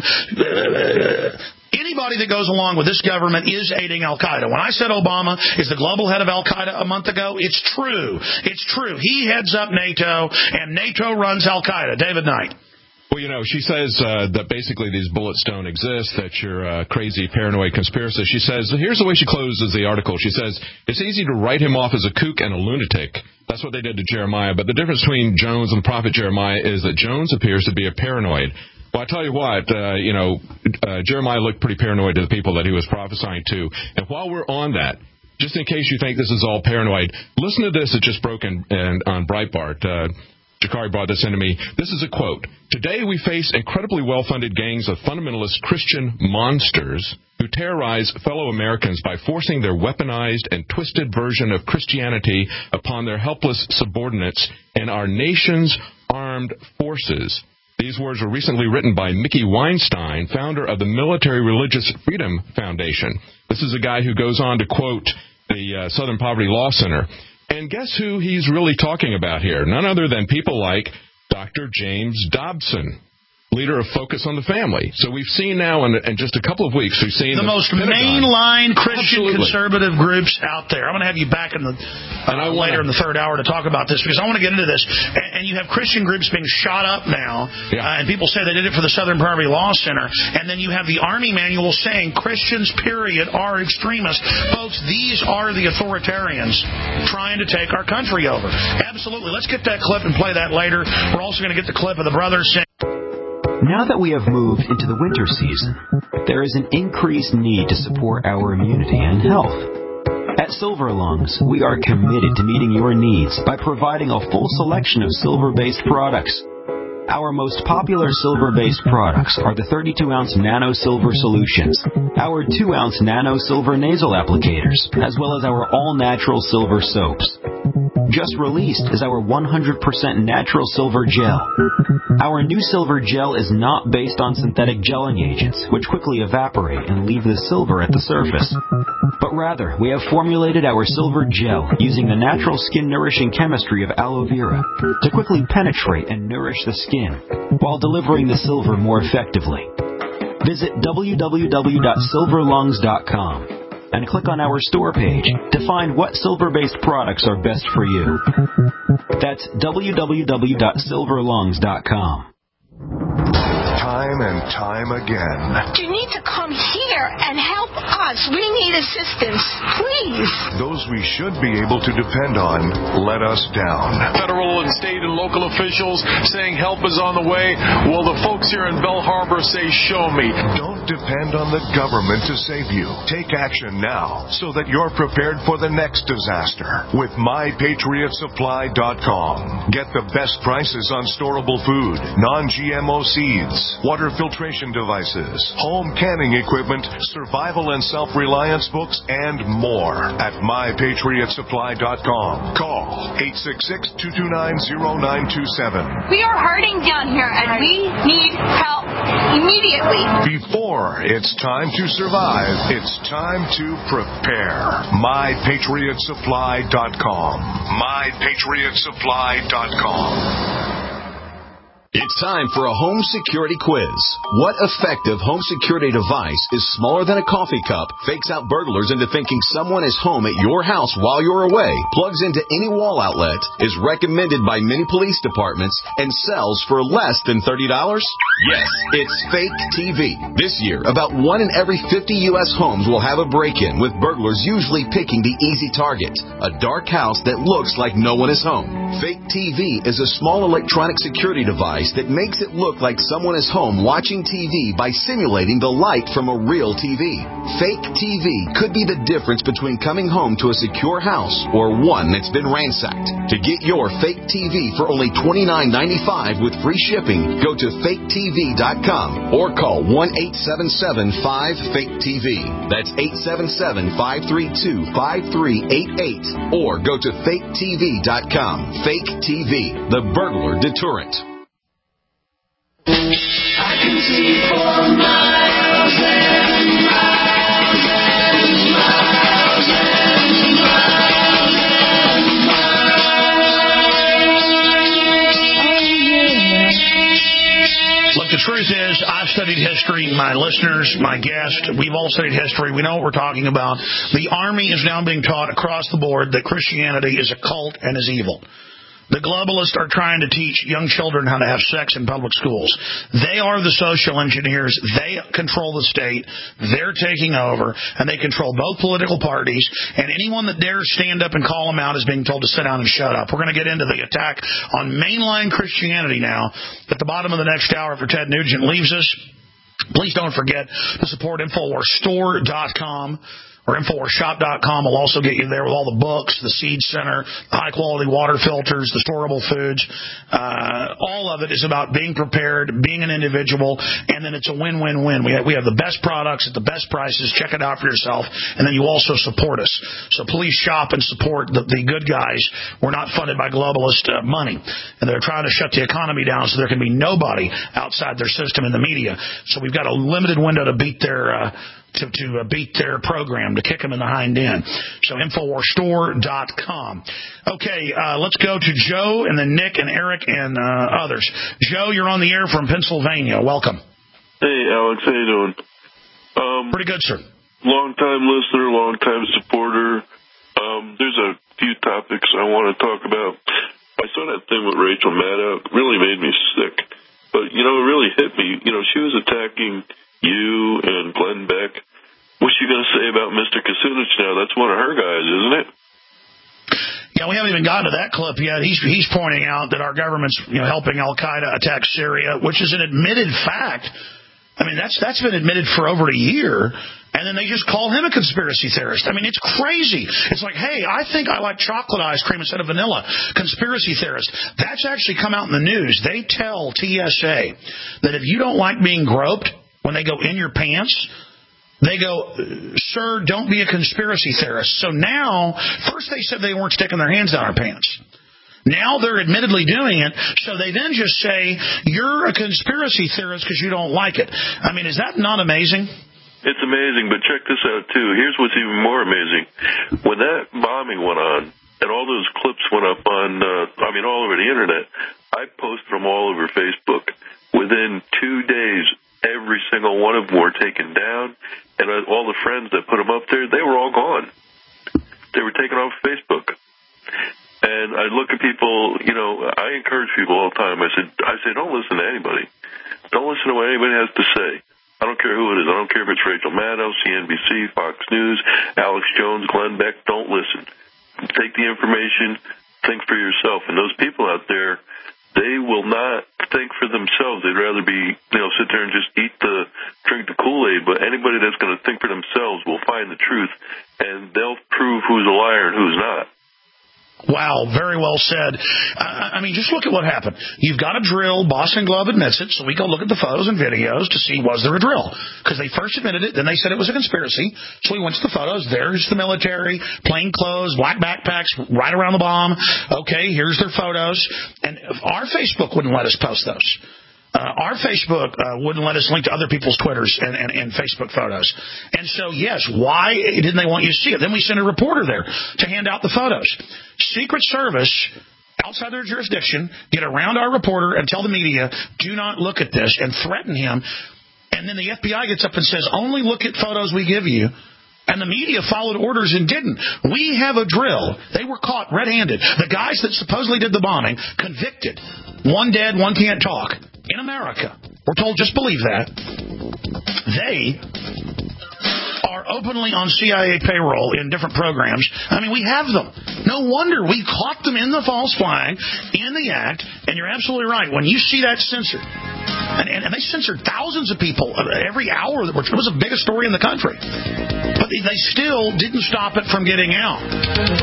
Anybody that goes along with this government is aiding Al-Qaeda. When I said Obama is the global head of Al-Qaeda a month ago, it's true. It's true. He heads up NATO, and NATO runs Al-Qaeda. David Knight. Well, you know, she says uh, that basically these bullets don't exist, that you're a crazy, paranoid conspiracist. She says, here's the way she closes the article. She says, it's easy to write him off as a kook and a lunatic. That's what they did to Jeremiah. But the difference between Jones and the prophet Jeremiah is that Jones appears to be a paranoid. Well, I tell you what, uh, you know, uh, Jeremiah looked pretty paranoid to the people that he was prophesying to. And while we're on that, just in case you think this is all paranoid, listen to this. It just broke in, in, on Breitbart. Uh, Jakari brought this into me. This is a quote. Today we face incredibly well-funded gangs of fundamentalist Christian monsters who terrorize fellow Americans by forcing their weaponized and twisted version of Christianity upon their helpless subordinates and our nation's armed forces. These words were recently written by Mickey Weinstein, founder of the Military Religious Freedom Foundation. This is a guy who goes on to quote the uh, Southern Poverty Law Center. And guess who he's really talking about here? None other than people like Doctor James Dobson, leader of Focus on the Family. So we've seen now in, in just a couple of weeks, we've seen the, the most Pentagon. mainline Christian Absolutely. conservative groups out there. I'm going to have you back in the uh, and I later wanna, in the third hour to talk about this because I want to get into this. And, and you have Christian groups being shot up now, yeah. uh, and people say they did it for the Southern Poverty Law Center. And then you have the Army manual saying Christians, period, are extremists. Folks, these are the authoritarians trying to take our country over. Absolutely. Let's get that clip and play that later. We're also going to get the clip of the brothers saying. Now that we have moved into the winter season, there is an increased need to support our immunity and health. At Silver Lungs, we are committed to meeting your needs by providing a full selection of silver-based products. Our most popular silver-based products are the thirty-two ounce Nano Silver Solutions, our two ounce Nano Silver Nasal Applicators, as well as our all-natural silver soaps. Just released is our one hundred percent natural silver gel. Our new silver gel is not based on synthetic gelling agents, which quickly evaporate and leave the silver at the surface. But rather, we have formulated our silver gel using the natural skin-nourishing chemistry of aloe vera to quickly penetrate and nourish the skin, while delivering the silver more effectively. Visit w w w dot silver lungs dot com. and click on our store page to find what silver-based products are best for you. That's w w w dot silver lungs dot com. Time and time again. You need to come here and help us. We need assistance, please. Those we should be able to depend on let us down. Federal and state and local officials saying help is on the way. Well, the folks here in Bell Harbor say, show me. Don't depend on the government to save you. Take action now so that you're prepared for the next disaster with my patriot supply dot com. Get the best prices on storable food, non G M O seeds, water filtration devices, home canning equipment, survival and self-reliance books, and more at my patriot supply dot com. Call eight six six, two two nine, zero nine two seven. We are hurting down here, and we need help immediately. Before it's time to survive, it's time to prepare. my patriot supply dot com. my patriot supply dot com. It's time for a home security quiz. What effective home security device is smaller than a coffee cup, fakes out burglars into thinking someone is home at your house while you're away, plugs into any wall outlet, is recommended by many police departments, and sells for less than thirty dollars? Yes, it's Fake T V. This year, about one in every fifty U S homes will have a break-in, with burglars usually picking the easy target, a dark house that looks like no one is home. Fake T V is a small electronic security device that makes it look like someone is home watching T V by simulating the light from a real T V. Fake T V could be the difference between coming home to a secure house or one that's been ransacked. To get your Fake T V for only twenty-nine ninety-five with free shipping, go to fake T T V dot com or call one eight seven seven five fake T V. That's eight seven seven, five three two, five three eight eight or go to fake T V dot com. Fake T V, the burglar deterrent. I can see for miles and miles and miles and miles and miles. Look, the truth is, I've studied history. My listeners, my guests, we've all studied history. We know what we're talking about. The Army is now being taught across the board that Christianity is a cult and is evil. The globalists are trying to teach young children how to have sex in public schools. They are the social engineers. They control the state. They're taking over, and they control both political parties. And anyone that dares stand up and call them out is being told to sit down and shut up. We're going to get into the attack on mainline Christianity now at the bottom of the next hour after Ted Nugent leaves us. Please don't forget to support Infowars Store dot com. Or Infowars Shop dot com will also get you there with all the books, the Seed Center, the high-quality water filters, the storable foods. Uh, all of it is about being prepared, being an individual, and then it's a win-win-win. We have, we have the best products at the best prices. Check it out for yourself, and then you also support us. So please shop and support the, the good guys. We're not funded by globalist uh, money, and they're trying to shut the economy down so there can be nobody outside their system in the media. So we've got a limited window to beat their... Uh, to, to uh, beat their program, to kick them in the hind end. So Infowars Store dot com. Okay, uh, let's go to Joe and then Nick and Eric and uh, others. Joe, you're on the air from Pennsylvania. Welcome. Hey, Alex. How you doing? Um, Pretty good, sir. Long-time listener, long-time supporter. Um, there's a few topics I want to talk about. I saw that thing with Rachel Maddow. It really made me sick. But, you know, it really hit me. You know, she was attacking you and Glenn Beck. What's she going to say about Mister Kucinich now? That's one of her guys, isn't it? Yeah, we haven't even gotten to that clip yet. He's he's pointing out that our government's, you know, helping Al-Qaeda attack Syria, which is an admitted fact. I mean, that's that's been admitted for over a year, and then they just call him a conspiracy theorist. I mean, it's crazy. It's like, hey, I think I like chocolate ice cream instead of vanilla. Conspiracy theorist. That's actually come out in the news. They tell T S A that if you don't like being groped when they go in your pants, they go, sir, don't be a conspiracy theorist. So now, first they said they weren't sticking their hands down our pants. Now they're admittedly doing it, so they then just say, you're a conspiracy theorist because you don't like it. I mean, is that not amazing? It's amazing, but check this out, too. Here's what's even more amazing. When that bombing went on, and all those clips went up on, uh, I mean, all over the Internet, I posted them all over Facebook. Within two days, every single one of them were taken down, and all the friends that put them up there, they were all gone. They were taken off Facebook. And I look at people, you know, I encourage people all the time. I said, I say, don't listen to anybody. Don't listen to what anybody has to say. I don't care who it is. I don't care if it's Rachel Maddow, C N B C, Fox News, Alex Jones, Glenn Beck. Don't listen. Take the information. Think for yourself. And those people out there, they will not think for themselves. They'd rather be, you know, sit there and just eat the, drink the Kool-Aid. But anybody that's going to think for themselves will find the truth, and they'll prove who's a liar and who's not. Wow, very well said. Uh, I mean, just look at what happened. You've got a drill. Boston Globe admits it, so we go look at the photos and videos to see was there a drill. Because they first admitted it, then they said it was a conspiracy. So we went to the photos. There's the military, plain clothes, black backpacks, right around the bomb. Okay, here's their photos. And our Facebook wouldn't let us post those. Uh, our Facebook uh, wouldn't let us link to other people's Twitters and, and, and Facebook photos. And so, yes, why didn't they want you to see it? Then we sent a reporter there to hand out the photos. Secret Service, outside their jurisdiction, get around our reporter and tell the media, do not look at this, and threaten him. And then the F B I gets up and says, only look at photos we give you. And the media followed orders and didn't. We have a drill. They were caught red-handed. The guys that supposedly did the bombing, convicted. One dead, one can't talk. In America. We're told just believe that. They are openly on C I A payroll in different programs. I mean, we have them. No wonder we caught them in the false flag, in the act, and you're absolutely right. When you see that censored, and, and, and they censored thousands of people every hour, that were, it was the biggest story in the country. But they, they still didn't stop it from getting out.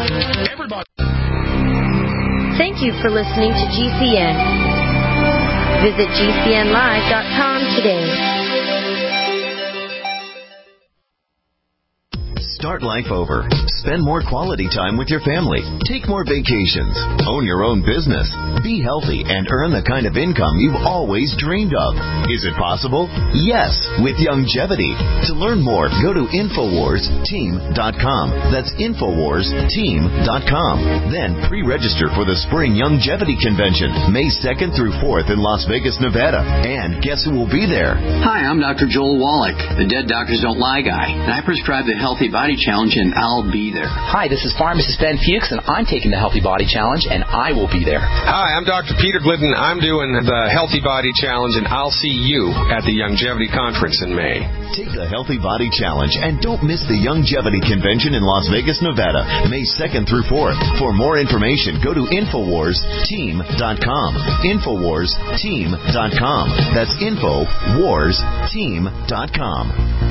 Everybody. Thank you for listening to G C N. Visit G C N live dot com today. Start life over. Spend more quality time with your family. Take more vacations. Own your own business. Be healthy and earn the kind of income you've always dreamed of. Is it possible? Yes, with Youngevity. To learn more, go to Infowars Team dot com. That's Infowars Team dot com. Then pre-register for the Spring Youngevity Convention, May second through fourth in Las Vegas, Nevada. And guess who will be there? Hi, I'm Doctor Joel Wallach, the Dead Doctors Don't Lie guy, and I prescribe the Healthy Body Challenge, and I'll be there. Hi, this is Pharmacist Ben Fuchs, and I'm taking the Healthy Body Challenge, and I will be there. Hi, I'm Doctor Peter Glidden. I'm doing the Healthy Body Challenge, and I'll see you at the Youngevity Conference in May. Take the Healthy Body Challenge, and don't miss the Youngevity Convention in Las Vegas, Nevada, May second through fourth. For more information, go to Infowars Team dot com. Infowars Team dot com. That's Infowars Team dot com.